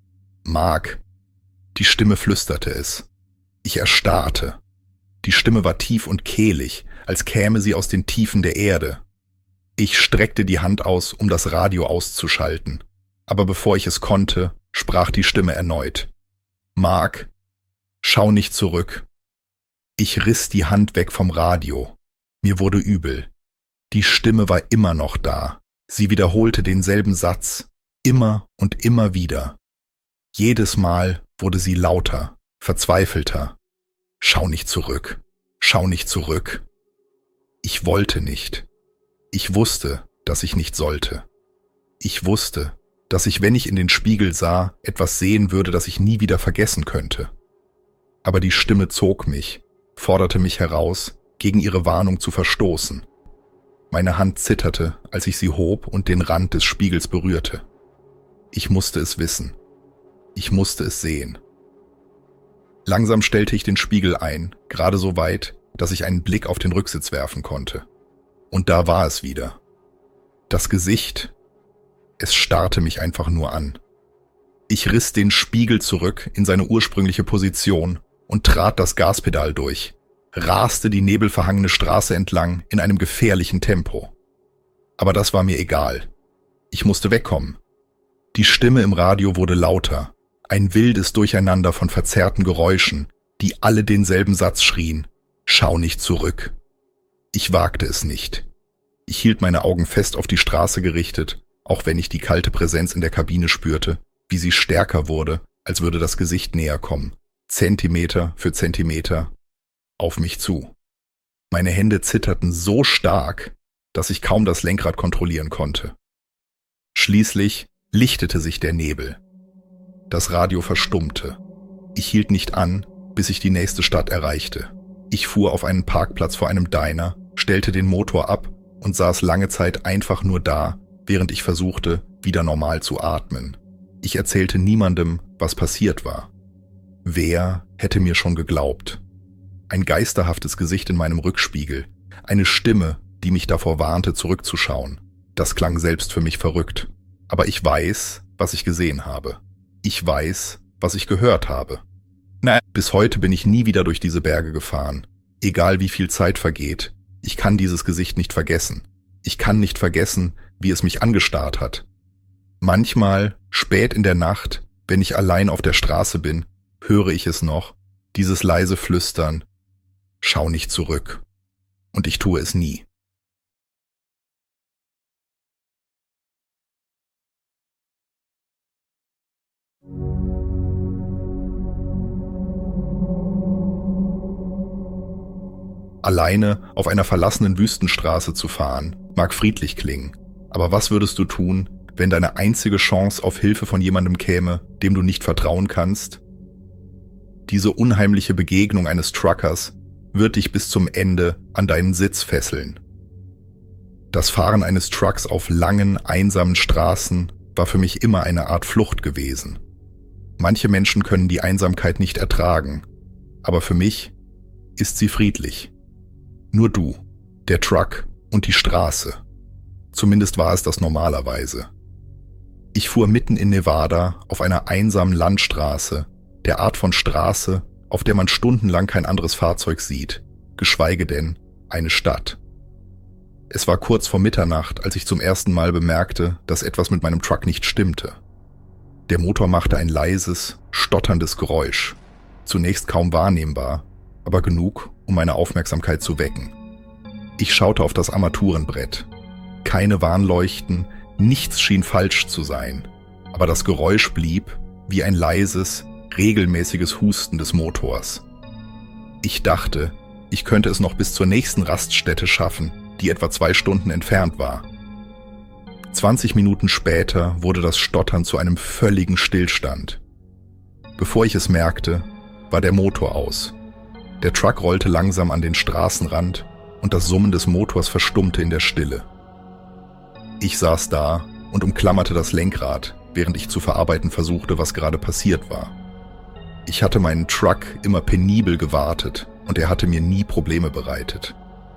A: Mark. Die Stimme flüsterte es. Ich erstarrte. Die Stimme war tief und kehlig, als käme sie aus den Tiefen der Erde. Ich streckte die Hand aus, um das Radio auszuschalten, aber bevor ich es konnte, sprach die Stimme erneut. Mark, schau nicht zurück. Ich riss die Hand weg vom Radio. Mir wurde übel. Die Stimme war immer noch da. Sie wiederholte denselben Satz, immer und immer wieder. Jedes Mal wurde sie lauter, verzweifelter. Schau nicht zurück, schau nicht zurück. Ich wollte nicht. Ich wusste, dass ich nicht sollte. Ich wusste, dass ich, wenn ich in den Spiegel sah, etwas sehen würde, das ich nie wieder vergessen könnte. Aber die Stimme zog mich, forderte mich heraus, gegen ihre Warnung zu verstoßen. Meine Hand zitterte, als ich sie hob und den Rand des Spiegels berührte. Ich musste es wissen. Ich musste es sehen. Langsam stellte ich den Spiegel ein, gerade so weit, dass ich einen Blick auf den Rücksitz werfen konnte. Und da war es wieder. Das Gesicht, es starrte mich einfach nur an. Ich riss den Spiegel zurück in seine ursprüngliche Position und trat das Gaspedal durch. raste die nebelverhangene Straße entlang in einem gefährlichen Tempo. Aber das war mir egal. Ich musste wegkommen. Die Stimme im Radio wurde lauter, ein wildes Durcheinander von verzerrten Geräuschen, die alle denselben Satz schrien: Schau nicht zurück. Ich wagte es nicht. Ich hielt meine Augen fest auf die Straße gerichtet, auch wenn ich die kalte Präsenz in der Kabine spürte, wie sie stärker wurde, als würde das Gesicht näher kommen, Zentimeter für Zentimeter, auf mich zu. Meine Hände zitterten so stark, dass ich kaum das Lenkrad kontrollieren konnte. Schließlich lichtete sich der Nebel. Das Radio verstummte. Ich hielt nicht an, bis ich die nächste Stadt erreichte. Ich fuhr auf einen Parkplatz vor einem Diner, stellte den Motor ab und saß lange Zeit einfach nur da, während ich versuchte, wieder normal zu atmen. Ich erzählte niemandem, was passiert war. Wer hätte mir schon geglaubt? Ein geisterhaftes Gesicht in meinem Rückspiegel, eine Stimme, die mich davor warnte, zurückzuschauen. Das klang selbst für mich verrückt. Aber ich weiß, was ich gesehen habe. Ich weiß, was ich gehört habe. Na, bis heute bin ich nie wieder durch diese Berge gefahren. Egal wie viel Zeit vergeht, ich kann dieses Gesicht nicht vergessen. Ich kann nicht vergessen, wie es mich angestarrt hat. Manchmal, spät in der Nacht, wenn ich allein auf der Straße bin, höre ich es noch, dieses leise Flüstern: Schau nicht zurück. Und ich tue es nie. Alleine auf einer verlassenen Wüstenstraße zu fahren, mag friedlich klingen. Aber was würdest du tun, wenn deine einzige Chance auf Hilfe von jemandem käme, dem du nicht vertrauen kannst? Diese unheimliche Begegnung eines Truckers wird dich bis zum Ende an deinen Sitz fesseln. Das Fahren eines Trucks auf langen, einsamen Straßen war für mich immer eine Art Flucht gewesen. Manche Menschen können die Einsamkeit nicht ertragen, aber für mich ist sie friedlich. Nur du, der Truck und die Straße. Zumindest war es das normalerweise. Ich fuhr mitten in Nevada auf einer einsamen Landstraße, der Art von Straße, auf der man stundenlang kein anderes Fahrzeug sieht, geschweige denn eine Stadt. Es war kurz vor Mitternacht, als ich zum ersten Mal bemerkte, dass etwas mit meinem Truck nicht stimmte. Der Motor machte ein leises, stotterndes Geräusch, zunächst kaum wahrnehmbar, aber genug, um meine Aufmerksamkeit zu wecken. Ich schaute auf das Armaturenbrett. Keine Warnleuchten, nichts schien falsch zu sein, aber das Geräusch blieb wie ein leises, regelmäßiges Husten des Motors. Ich dachte, ich könnte es noch bis zur nächsten Raststätte schaffen, die etwa zwei Stunden entfernt war. zwanzig Minuten später wurde das Stottern zu einem völligen Stillstand. Bevor ich es merkte, war der Motor aus. Der Truck rollte langsam an den Straßenrand und das Summen des Motors verstummte in der Stille. Ich saß da und umklammerte das Lenkrad, während ich zu verarbeiten versuchte, was gerade passiert war. Ich hatte meinen Truck immer penibel gewartet und er hatte mir nie Probleme bereitet.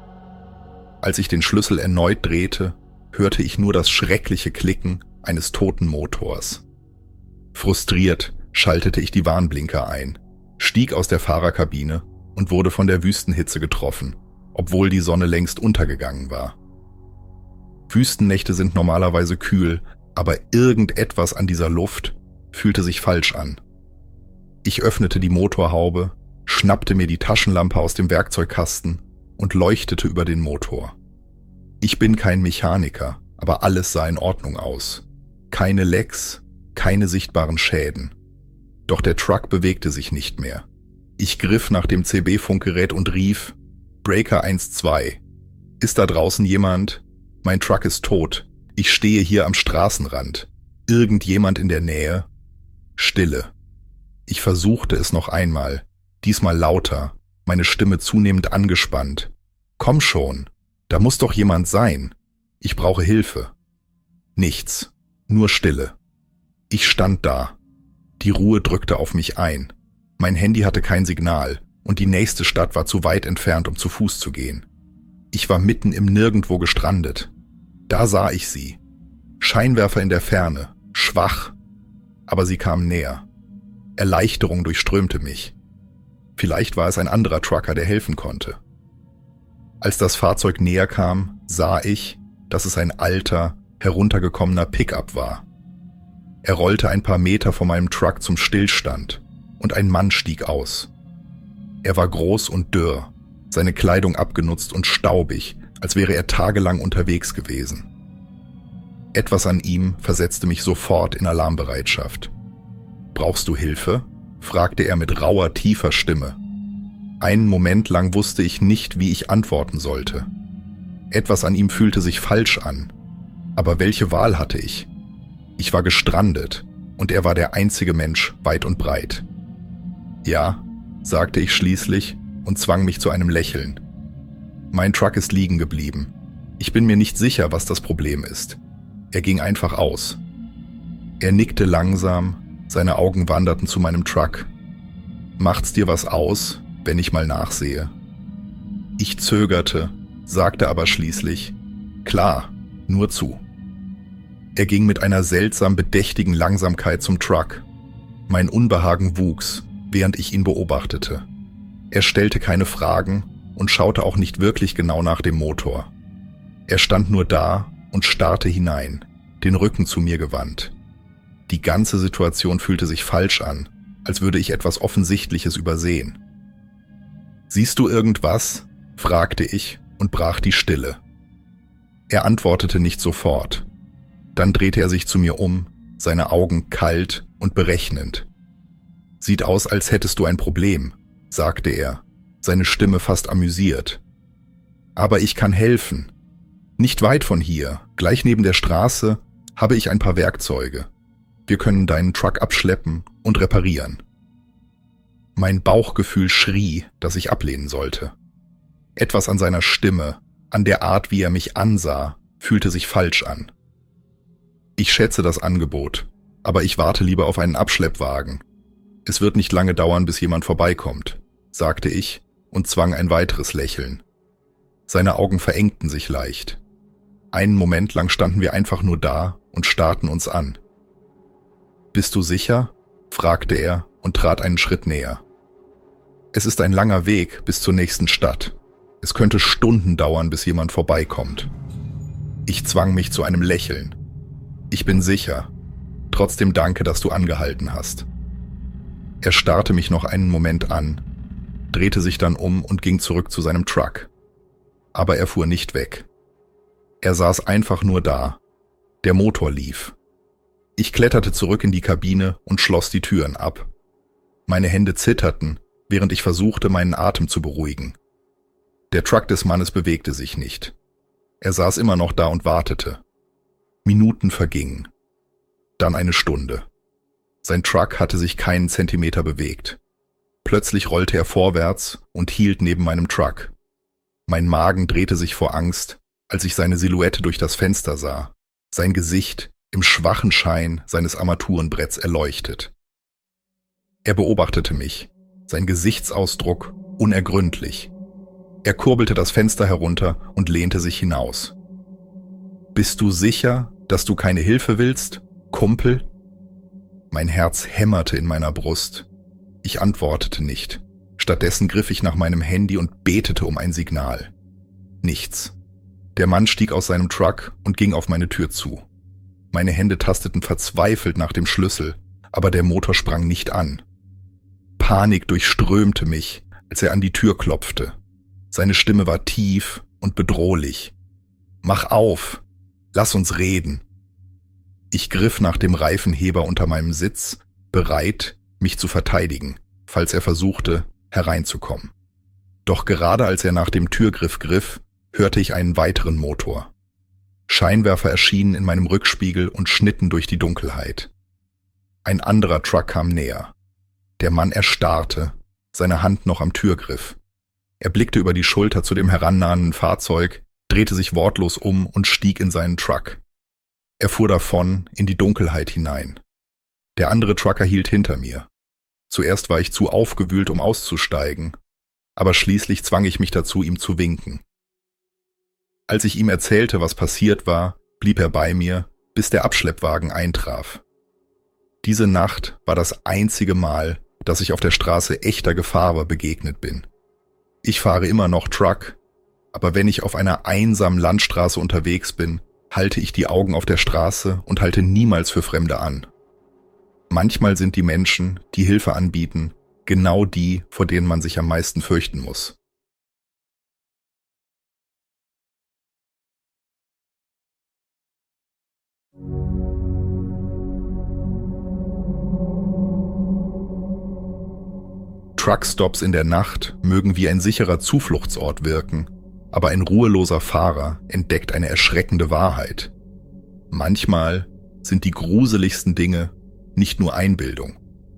A: Als ich den Schlüssel erneut drehte, hörte ich nur das schreckliche Klicken eines toten Motors. Frustriert schaltete ich die Warnblinker ein, stieg aus der Fahrerkabine und wurde von der Wüstenhitze getroffen, obwohl die Sonne längst untergegangen war. Wüstennächte sind normalerweise kühl, aber irgendetwas an dieser Luft fühlte sich falsch an. Ich öffnete die Motorhaube, schnappte mir die Taschenlampe aus dem Werkzeugkasten und leuchtete über den Motor. Ich bin kein Mechaniker, aber alles sah in Ordnung aus. Keine Lecks, keine sichtbaren Schäden. Doch der Truck bewegte sich nicht mehr. Ich griff nach dem C B-Funkgerät und rief: Breaker eins zwei. Ist da draußen jemand? Mein Truck ist tot. Ich stehe hier am Straßenrand. Irgendjemand in der Nähe? Stille. Ich versuchte es noch einmal, diesmal lauter, meine Stimme zunehmend angespannt. Komm schon, da muss doch jemand sein. Ich brauche Hilfe. Nichts, nur Stille. Ich stand da. Die Ruhe drückte auf mich ein. Mein Handy hatte kein Signal und die nächste Stadt war zu weit entfernt, um zu Fuß zu gehen. Ich war mitten im Nirgendwo gestrandet. Da sah ich sie. Scheinwerfer in der Ferne, schwach, aber sie kamen näher. Erleichterung durchströmte mich. Vielleicht war es ein anderer Trucker, der helfen konnte. Als das Fahrzeug näher kam, sah ich, dass es ein alter, heruntergekommener Pickup war. Er rollte ein paar Meter vor meinem Truck zum Stillstand und ein Mann stieg aus. Er war groß und dürr, seine Kleidung abgenutzt und staubig, als wäre er tagelang unterwegs gewesen. Etwas an ihm versetzte mich sofort in Alarmbereitschaft. »Brauchst du Hilfe?« fragte er mit rauer, tiefer Stimme. Einen Moment lang wusste ich nicht, wie ich antworten sollte. Etwas an ihm fühlte sich falsch an. Aber welche Wahl hatte ich? Ich war gestrandet und er war der einzige Mensch weit und breit. »Ja«, sagte ich schließlich und zwang mich zu einem Lächeln. »Mein Truck ist liegen geblieben. Ich bin mir nicht sicher, was das Problem ist. Er ging einfach aus.« Er nickte langsam, seine Augen wanderten zu meinem Truck. »Macht's dir was aus, wenn ich mal nachsehe?« Ich zögerte, sagte aber schließlich, »Klar, nur zu.« Er ging mit einer seltsam bedächtigen Langsamkeit zum Truck. Mein Unbehagen wuchs, während ich ihn beobachtete. Er stellte keine Fragen und schaute auch nicht wirklich genau nach dem Motor. Er stand nur da und starrte hinein, den Rücken zu mir gewandt. Die ganze Situation fühlte sich falsch an, als würde ich etwas Offensichtliches übersehen. »Siehst du irgendwas?« fragte ich und brach die Stille. Er antwortete nicht sofort. Dann drehte er sich zu mir um, seine Augen kalt und berechnend. »Sieht aus, als hättest du ein Problem«, sagte er, seine Stimme fast amüsiert. »Aber ich kann helfen. Nicht weit von hier, gleich neben der Straße, habe ich ein paar Werkzeuge. Wir können deinen Truck abschleppen und reparieren.« Mein Bauchgefühl schrie, dass ich ablehnen sollte. Etwas an seiner Stimme, an der Art, wie er mich ansah, fühlte sich falsch an. »Ich schätze das Angebot, aber ich warte lieber auf einen Abschleppwagen. Es wird nicht lange dauern, bis jemand vorbeikommt«, sagte ich und zwang ein weiteres Lächeln. Seine Augen verengten sich leicht. Einen Moment lang standen wir einfach nur da und starrten uns an. »Bist du sicher?« fragte er und trat einen Schritt näher. »Es ist ein langer Weg bis zur nächsten Stadt. Es könnte Stunden dauern, bis jemand vorbeikommt.« Ich zwang mich zu einem Lächeln. »Ich bin sicher. Trotzdem danke, dass du angehalten hast.« Er starrte mich noch einen Moment an, drehte sich dann um und ging zurück zu seinem Truck. Aber er fuhr nicht weg. Er saß einfach nur da. Der Motor lief. Ich kletterte zurück in die Kabine und schloss die Türen ab. Meine Hände zitterten, während ich versuchte, meinen Atem zu beruhigen. Der Truck des Mannes bewegte sich nicht. Er saß immer noch da und wartete. Minuten vergingen. Dann eine Stunde. Sein Truck hatte sich keinen Zentimeter bewegt. Plötzlich rollte er vorwärts und hielt neben meinem Truck. Mein Magen drehte sich vor Angst, als ich seine Silhouette durch das Fenster sah, sein Gesicht im schwachen Schein seines Armaturenbretts erleuchtet. Er beobachtete mich, sein Gesichtsausdruck unergründlich. Er kurbelte das Fenster herunter und lehnte sich hinaus. »Bist du sicher, dass du keine Hilfe willst, Kumpel?« Mein Herz hämmerte in meiner Brust. Ich antwortete nicht. Stattdessen griff ich nach meinem Handy und betete um ein Signal. Nichts. Der Mann stieg aus seinem Truck und ging auf meine Tür zu. Meine Hände tasteten verzweifelt nach dem Schlüssel, aber der Motor sprang nicht an. Panik durchströmte mich, als er an die Tür klopfte. Seine Stimme war tief und bedrohlich. »Mach auf! Lass uns reden!« Ich griff nach dem Reifenheber unter meinem Sitz, bereit, mich zu verteidigen, falls er versuchte, hereinzukommen. Doch gerade als er nach dem Türgriff griff, hörte ich einen weiteren Motor. Scheinwerfer erschienen in meinem Rückspiegel und schnitten durch die Dunkelheit. Ein anderer Truck kam näher. Der Mann erstarrte, seine Hand noch am Türgriff. Er blickte über die Schulter zu dem herannahenden Fahrzeug, drehte sich wortlos um und stieg in seinen Truck. Er fuhr davon in die Dunkelheit hinein. Der andere Trucker hielt hinter mir. Zuerst war ich zu aufgewühlt, um auszusteigen, aber schließlich zwang ich mich dazu, ihm zu winken. Als ich ihm erzählte, was passiert war, blieb er bei mir, bis der Abschleppwagen eintraf. Diese Nacht war das einzige Mal, dass ich auf der Straße echter Gefahr begegnet bin. Ich fahre immer noch Truck, aber wenn ich auf einer einsamen Landstraße unterwegs bin, halte ich die Augen auf der Straße und halte niemals für Fremde an. Manchmal sind die Menschen, die Hilfe anbieten, genau die, vor denen man sich am meisten fürchten muss. Truckstops in der Nacht mögen wie ein sicherer Zufluchtsort wirken, aber ein ruheloser Fahrer entdeckt eine erschreckende Wahrheit. Manchmal sind die gruseligsten Dinge nicht nur Einbildung.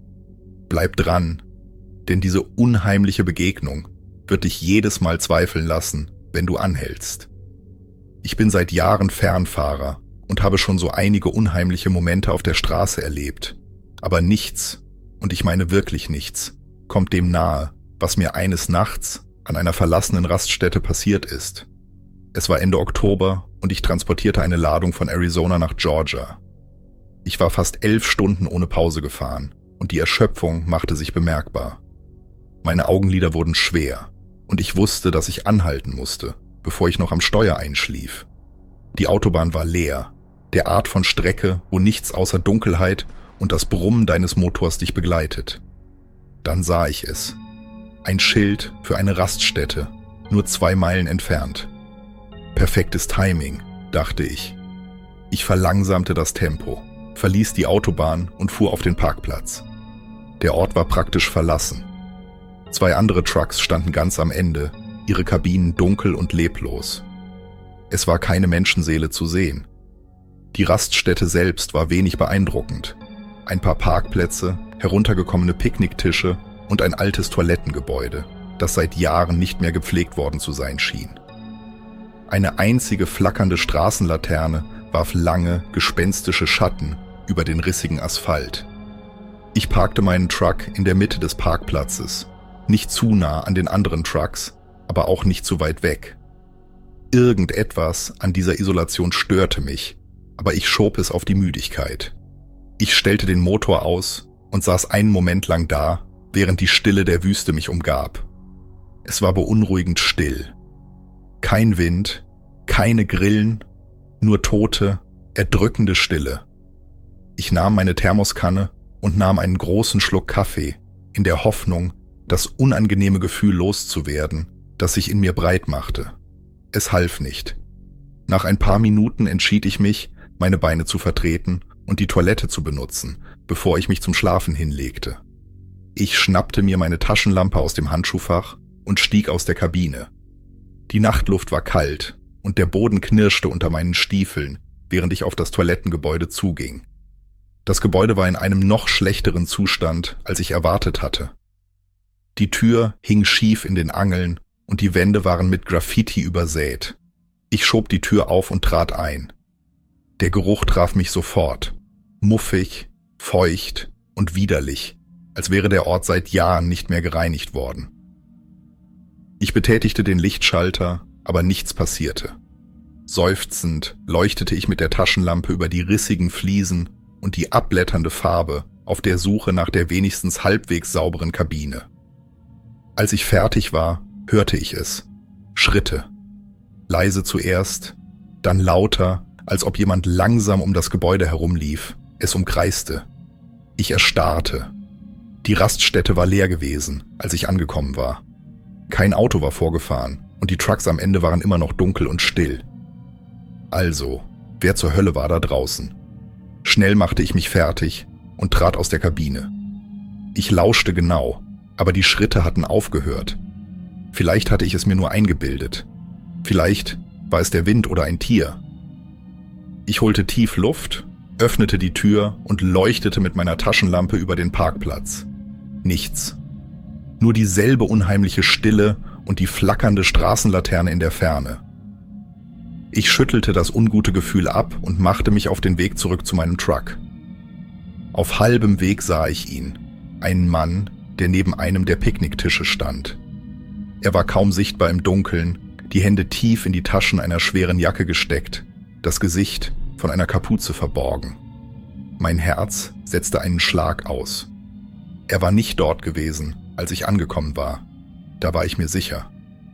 A: Bleib dran, denn diese unheimliche Begegnung wird dich jedes Mal zweifeln lassen, wenn du anhältst. Ich bin seit Jahren Fernfahrer und habe schon so einige unheimliche Momente auf der Straße erlebt, aber nichts, und ich meine wirklich nichts, kommt dem nahe, was mir eines Nachts an einer verlassenen Raststätte passiert ist. Es war Ende Oktober und ich transportierte eine Ladung von Arizona nach Georgia. Ich war fast elf Stunden ohne Pause gefahren und die Erschöpfung machte sich bemerkbar. Meine Augenlider wurden schwer und ich wusste, dass ich anhalten musste, bevor ich noch am Steuer einschlief. Die Autobahn war leer, der Art von Strecke, wo nichts außer Dunkelheit und das Brummen deines Motors dich begleitet. Dann sah ich es. Ein Schild für eine Raststätte, nur zwei Meilen entfernt. Perfektes Timing, dachte ich. Ich verlangsamte das Tempo, verließ die Autobahn und fuhr auf den Parkplatz. Der Ort war praktisch verlassen. Zwei andere Trucks standen ganz am Ende, ihre Kabinen dunkel und leblos. Es war keine Menschenseele zu sehen. Die Raststätte selbst war wenig beeindruckend. Ein paar Parkplätze, heruntergekommene Picknicktische und ein altes Toilettengebäude, das seit Jahren nicht mehr gepflegt worden zu sein schien. Eine einzige flackernde Straßenlaterne warf lange, gespenstische Schatten über den rissigen Asphalt. Ich parkte meinen Truck in der Mitte des Parkplatzes, nicht zu nah an den anderen Trucks, aber auch nicht zu weit weg. Irgendetwas an dieser Isolation störte mich, aber ich schob es auf die Müdigkeit. Ich stellte den Motor aus und saß einen Moment lang da, während die Stille der Wüste mich umgab. Es war beunruhigend still. Kein Wind, keine Grillen, nur tote, erdrückende Stille. Ich nahm meine Thermoskanne und nahm einen großen Schluck Kaffee, in der Hoffnung, das unangenehme Gefühl loszuwerden, das sich in mir breit machte. Es half nicht. Nach ein paar Minuten entschied ich mich, meine Beine zu vertreten und die Toilette zu benutzen, bevor ich mich zum Schlafen hinlegte. Ich schnappte mir meine Taschenlampe aus dem Handschuhfach und stieg aus der Kabine. Die Nachtluft war kalt und der Boden knirschte unter meinen Stiefeln, während ich auf das Toilettengebäude zuging. Das Gebäude war in einem noch schlechteren Zustand, als ich erwartet hatte. Die Tür hing schief in den Angeln und die Wände waren mit Graffiti übersät. Ich schob die Tür auf und trat ein. Der Geruch traf mich sofort. Muffig, feucht und widerlich, als wäre der Ort seit Jahren nicht mehr gereinigt worden. Ich betätigte den Lichtschalter, aber nichts passierte. Seufzend leuchtete ich mit der Taschenlampe über die rissigen Fliesen und die abblätternde Farbe auf der Suche nach der wenigstens halbwegs sauberen Kabine. Als ich fertig war, hörte ich es. Schritte. Leise zuerst, dann lauter, als ob jemand langsam um das Gebäude herumlief, es umkreiste. Ich erstarrte. Die Raststätte war leer gewesen, als ich angekommen war. Kein Auto war vorgefahren und die Trucks am Ende waren immer noch dunkel und still. Also, wer zur Hölle war da draußen? Schnell machte ich mich fertig und trat aus der Kabine. Ich lauschte genau, aber die Schritte hatten aufgehört. Vielleicht hatte ich es mir nur eingebildet. Vielleicht war es der Wind oder ein Tier. Ich holte tief Luft, öffnete die Tür und leuchtete mit meiner Taschenlampe über den Parkplatz. Nichts. Nur dieselbe unheimliche Stille und die flackernde Straßenlaterne in der Ferne. Ich schüttelte das ungute Gefühl ab und machte mich auf den Weg zurück zu meinem Truck. Auf halbem Weg sah ich ihn, einen Mann, der neben einem der Picknicktische stand. Er war kaum sichtbar im Dunkeln, die Hände tief in die Taschen einer schweren Jacke gesteckt, das Gesicht von einer Kapuze verborgen. Mein Herz setzte einen Schlag aus. Er war nicht dort gewesen, als ich angekommen war. Da war ich mir sicher.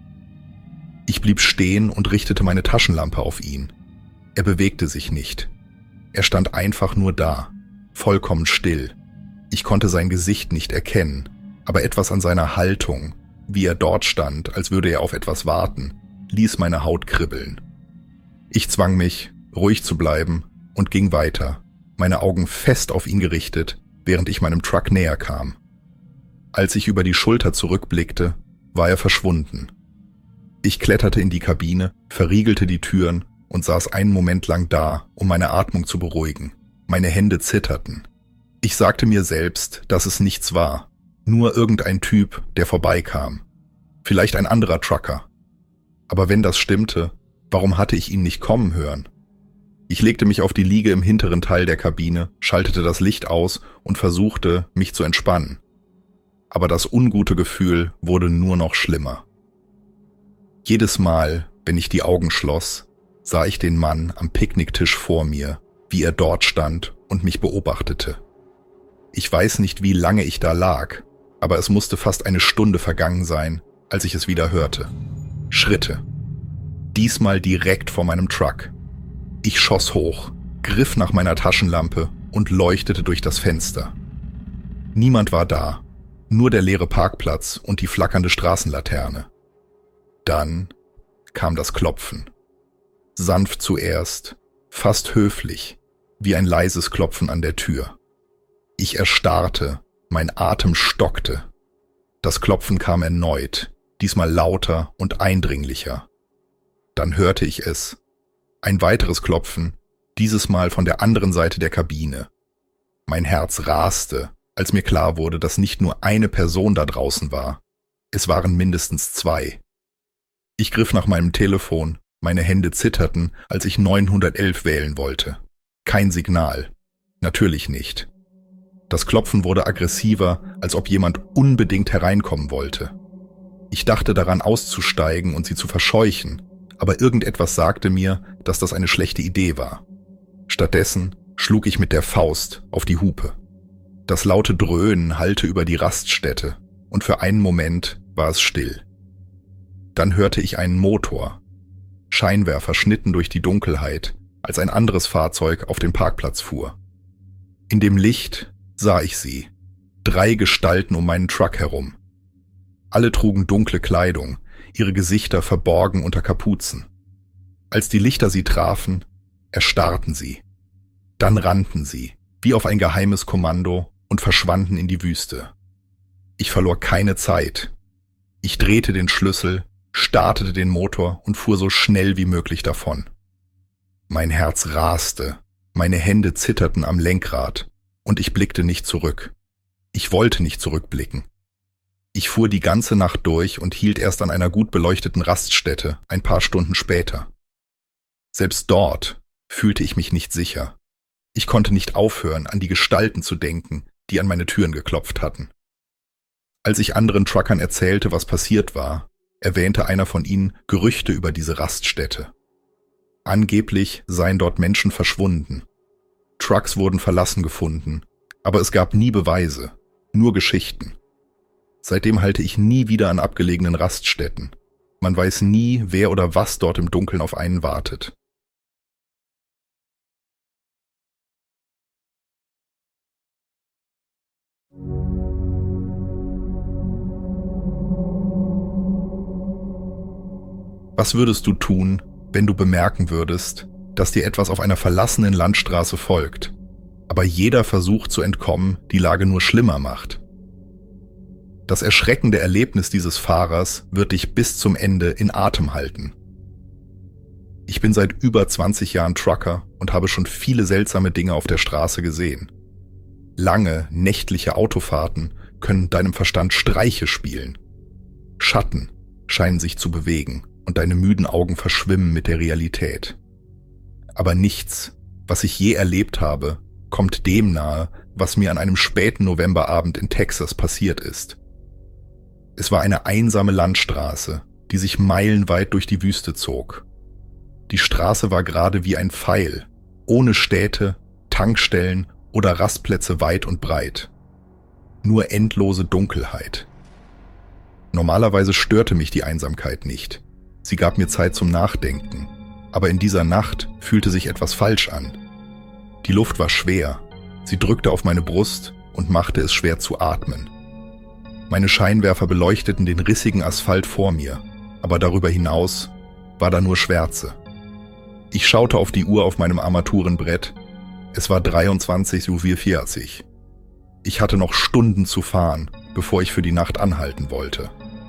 A: Ich blieb stehen und richtete meine Taschenlampe auf ihn. Er bewegte sich nicht. Er stand einfach nur da, vollkommen still. Ich konnte sein Gesicht nicht erkennen, aber etwas an seiner Haltung, wie er dort stand, als würde er auf etwas warten, ließ meine Haut kribbeln. Ich zwang mich, ruhig zu bleiben und ging weiter, meine Augen fest auf ihn gerichtet, während ich meinem Truck näher kam. Als ich über die Schulter zurückblickte, war er verschwunden. Ich kletterte in die Kabine, verriegelte die Türen und saß einen Moment lang da, um meine Atmung zu beruhigen. Meine Hände zitterten. Ich sagte mir selbst, dass es nichts war, nur irgendein Typ, der vorbeikam. Vielleicht ein anderer Trucker. Aber wenn das stimmte, warum hatte ich ihn nicht kommen hören? Ich legte mich auf die Liege im hinteren Teil der Kabine, schaltete das Licht aus und versuchte, mich zu entspannen. Aber das ungute Gefühl wurde nur noch schlimmer. Jedes Mal, wenn ich die Augen schloss, sah ich den Mann am Picknicktisch vor mir, wie er dort stand und mich beobachtete. Ich weiß nicht, wie lange ich da lag, aber es musste fast eine Stunde vergangen sein, als ich es wieder hörte. Schritte. Diesmal direkt vor meinem Truck. Ich schoss hoch, griff nach meiner Taschenlampe und leuchtete durch das Fenster. Niemand war da, nur der leere Parkplatz und die flackernde Straßenlaterne. Dann kam das Klopfen. Sanft zuerst, fast höflich, wie ein leises Klopfen an der Tür. Ich erstarrte, mein Atem stockte. Das Klopfen kam erneut, diesmal lauter und eindringlicher. Dann hörte ich es. Ein weiteres Klopfen, dieses Mal von der anderen Seite der Kabine. Mein Herz raste, als mir klar wurde, dass nicht nur eine Person da draußen war. Es waren mindestens zwei. Ich griff nach meinem Telefon, meine Hände zitterten, als ich neunhundertelf wählen wollte. Kein Signal. Natürlich nicht. Das Klopfen wurde aggressiver, als ob jemand unbedingt hereinkommen wollte. Ich dachte daran auszusteigen und sie zu verscheuchen, aber irgendetwas sagte mir, dass das eine schlechte Idee war. Stattdessen schlug ich mit der Faust auf die Hupe. Das laute Dröhnen hallte über die Raststätte und für einen Moment war es still. Dann hörte ich einen Motor. Scheinwerfer schnitten durch die Dunkelheit, als ein anderes Fahrzeug auf den Parkplatz fuhr. In dem Licht sah ich sie, drei Gestalten um meinen Truck herum. Alle trugen dunkle Kleidung, ihre Gesichter verborgen unter Kapuzen. Als die Lichter sie trafen, erstarrten sie. Dann rannten sie, wie auf ein geheimes Kommando, und verschwanden in die Wüste. Ich verlor keine Zeit. Ich drehte den Schlüssel, startete den Motor und fuhr so schnell wie möglich davon. Mein Herz raste, meine Hände zitterten am Lenkrad und ich blickte nicht zurück. Ich wollte nicht zurückblicken. Ich fuhr die ganze Nacht durch und hielt erst an einer gut beleuchteten Raststätte ein paar Stunden später. Selbst dort fühlte ich mich nicht sicher. Ich konnte nicht aufhören, an die Gestalten zu denken, die an meine Türen geklopft hatten. Als ich anderen Truckern erzählte, was passiert war, erwähnte einer von ihnen Gerüchte über diese Raststätte. Angeblich seien dort Menschen verschwunden. Trucks wurden verlassen gefunden, aber es gab nie Beweise, nur Geschichten. Seitdem halte ich nie wieder an abgelegenen Raststätten. Man weiß nie, wer oder was dort im Dunkeln auf einen wartet. Was würdest du tun, wenn du bemerken würdest, dass dir etwas auf einer verlassenen Landstraße folgt, aber jeder Versuch zu entkommen die Lage nur schlimmer macht? Das erschreckende Erlebnis dieses Fahrers wird dich bis zum Ende in Atem halten. Ich bin seit über zwanzig Jahren Trucker und habe schon viele seltsame Dinge auf der Straße gesehen. Lange, nächtliche Autofahrten können deinem Verstand Streiche spielen. Schatten scheinen sich zu bewegen und deine müden Augen verschwimmen mit der Realität. Aber nichts, was ich je erlebt habe, kommt dem nahe, was mir an einem späten Novemberabend in Texas passiert ist. Es war eine einsame Landstraße, die sich meilenweit durch die Wüste zog. Die Straße war gerade wie ein Pfeil, ohne Städte, Tankstellen oder Rastplätze weit und breit. Nur endlose Dunkelheit. Normalerweise störte mich die Einsamkeit nicht. Sie gab mir Zeit zum Nachdenken. Aber in dieser Nacht fühlte sich etwas falsch an. Die Luft war schwer. Sie drückte auf meine Brust und machte es schwer zu atmen. Meine Scheinwerfer beleuchteten den rissigen Asphalt vor mir, aber darüber hinaus war da nur Schwärze. Ich schaute auf die Uhr auf meinem Armaturenbrett. Es war dreiundzwanzig Uhr vierzig. Ich hatte noch Stunden zu fahren, bevor ich für die Nacht anhalten wollte.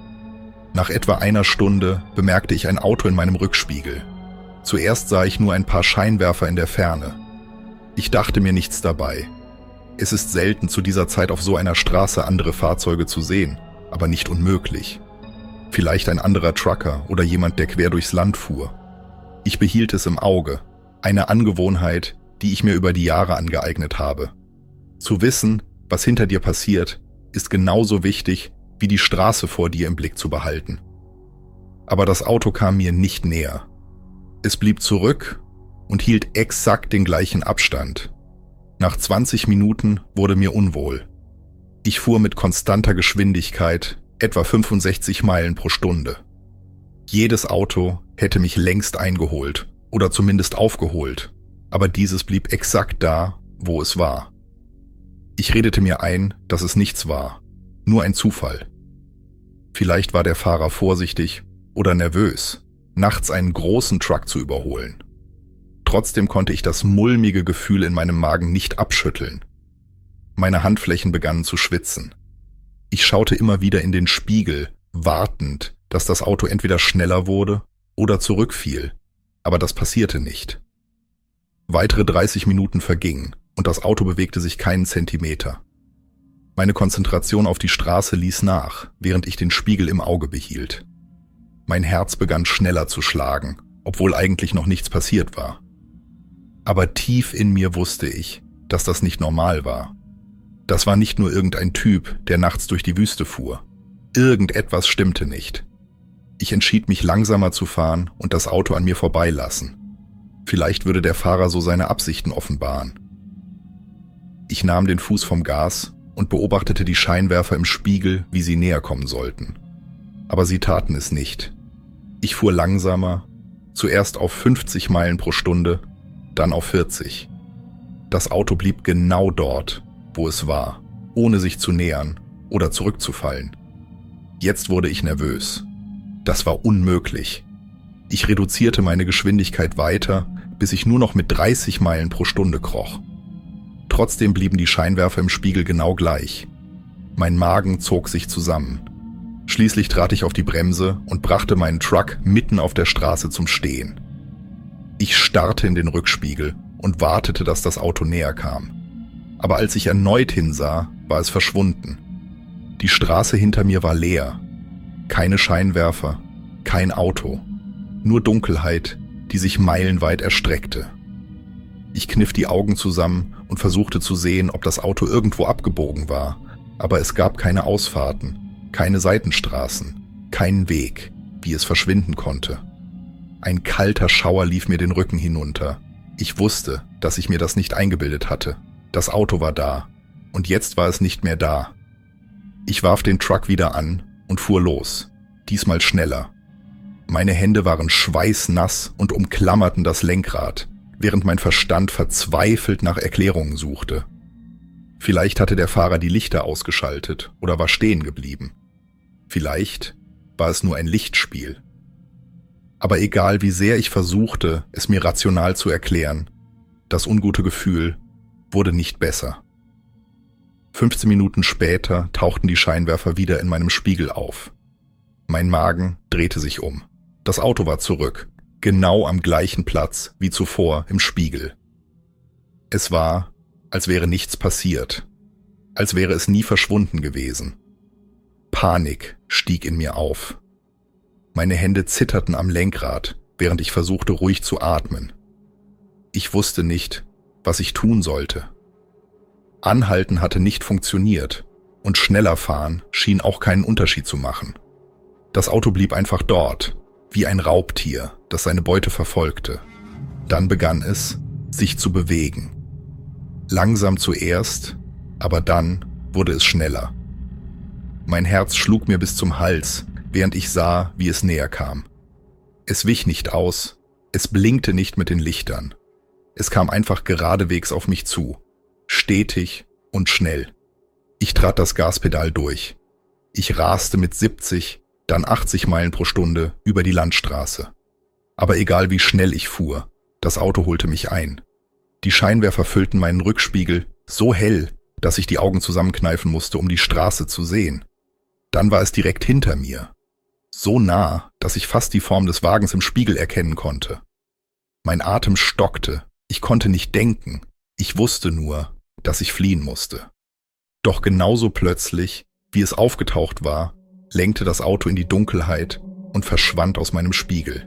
A: Nach etwa einer Stunde bemerkte ich ein Auto in meinem Rückspiegel. Zuerst sah ich nur ein paar Scheinwerfer in der Ferne. Ich dachte mir nichts dabei. Es ist selten zu dieser Zeit auf so einer Straße andere Fahrzeuge zu sehen, aber nicht unmöglich. Vielleicht ein anderer Trucker oder jemand, der quer durchs Land fuhr. Ich behielt es im Auge, eine Angewohnheit, die ich mir über die Jahre angeeignet habe. Zu wissen, was hinter dir passiert, ist genauso wichtig, wie die Straße vor dir im Blick zu behalten. Aber das Auto kam mir nicht näher. Es blieb zurück und hielt exakt den gleichen Abstand. Nach zwanzig Minuten wurde mir unwohl. Ich fuhr mit konstanter Geschwindigkeit, etwa fünfundsechzig Meilen pro Stunde. Jedes Auto hätte mich längst eingeholt oder zumindest aufgeholt, aber dieses blieb exakt da, wo es war. Ich redete mir ein, dass es nichts war, nur ein Zufall. Vielleicht war der Fahrer vorsichtig oder nervös, nachts einen großen Truck zu überholen. Trotzdem konnte ich das mulmige Gefühl in meinem Magen nicht abschütteln. Meine Handflächen begannen zu schwitzen. Ich schaute immer wieder in den Spiegel, wartend, dass das Auto entweder schneller wurde oder zurückfiel, aber das passierte nicht. Weitere dreißig Minuten vergingen und das Auto bewegte sich keinen Zentimeter. Meine Konzentration auf die Straße ließ nach, während ich den Spiegel im Auge behielt. Mein Herz begann schneller zu schlagen, obwohl eigentlich noch nichts passiert war. Aber tief in mir wusste ich, dass das nicht normal war. Das war nicht nur irgendein Typ, der nachts durch die Wüste fuhr. Irgendetwas stimmte nicht. Ich entschied mich, langsamer zu fahren und das Auto an mir vorbeilassen. Vielleicht würde der Fahrer so seine Absichten offenbaren. Ich nahm den Fuß vom Gas und beobachtete die Scheinwerfer im Spiegel, wie sie näher kommen sollten. Aber sie taten es nicht. Ich fuhr langsamer, zuerst auf fünfzig Meilen pro Stunde, dann auf vierzig. Das Auto blieb genau dort, wo es war, ohne sich zu nähern oder zurückzufallen. Jetzt wurde ich nervös. Das war unmöglich. Ich reduzierte meine Geschwindigkeit weiter, bis ich nur noch mit dreißig Meilen pro Stunde kroch. Trotzdem blieben die Scheinwerfer im Spiegel genau gleich. Mein Magen zog sich zusammen. Schließlich trat ich auf die Bremse und brachte meinen Truck mitten auf der Straße zum Stehen. Ich starrte in den Rückspiegel und wartete, dass das Auto näher kam. Aber als ich erneut hinsah, war es verschwunden. Die Straße hinter mir war leer. Keine Scheinwerfer, kein Auto. Nur Dunkelheit, die sich meilenweit erstreckte. Ich kniff die Augen zusammen und versuchte zu sehen, ob das Auto irgendwo abgebogen war, aber es gab keine Ausfahrten, keine Seitenstraßen, keinen Weg, wie es verschwinden konnte. Ein kalter Schauer lief mir den Rücken hinunter. Ich wusste, dass ich mir das nicht eingebildet hatte. Das Auto war da, und jetzt war es nicht mehr da. Ich warf den Truck wieder an und fuhr los, diesmal schneller. Meine Hände waren schweißnass und umklammerten das Lenkrad, während mein Verstand verzweifelt nach Erklärungen suchte. Vielleicht hatte der Fahrer die Lichter ausgeschaltet oder war stehen geblieben. Vielleicht war es nur ein Lichtspiel. Aber egal wie sehr ich versuchte, es mir rational zu erklären, das ungute Gefühl wurde nicht besser. fünfzehn Minuten später tauchten die Scheinwerfer wieder in meinem Spiegel auf. Mein Magen drehte sich um. Das Auto war zurück, genau am gleichen Platz wie zuvor im Spiegel. Es war, als wäre nichts passiert, als wäre es nie verschwunden gewesen. Panik stieg in mir auf. Meine Hände zitterten am Lenkrad, während ich versuchte, ruhig zu atmen. Ich wusste nicht, was ich tun sollte. Anhalten hatte nicht funktioniert und schneller fahren schien auch keinen Unterschied zu machen. Das Auto blieb einfach dort, wie ein Raubtier, das seine Beute verfolgte. Dann begann es, sich zu bewegen. Langsam zuerst, aber dann wurde es schneller. Mein Herz schlug mir bis zum Hals, während ich sah, wie es näher kam. Es wich nicht aus, es blinkte nicht mit den Lichtern. Es kam einfach geradewegs auf mich zu, stetig und schnell. Ich trat das Gaspedal durch. Ich raste mit siebzig, dann achtzig Meilen pro Stunde über die Landstraße. Aber egal wie schnell ich fuhr, das Auto holte mich ein. Die Scheinwerfer füllten meinen Rückspiegel so hell, dass ich die Augen zusammenkneifen musste, um die Straße zu sehen. Dann war es direkt hinter mir. So nah, dass ich fast die Form des Wagens im Spiegel erkennen konnte. Mein Atem stockte, ich konnte nicht denken, ich wusste nur, dass ich fliehen musste. Doch genauso plötzlich, wie es aufgetaucht war, lenkte das Auto in die Dunkelheit und verschwand aus meinem Spiegel.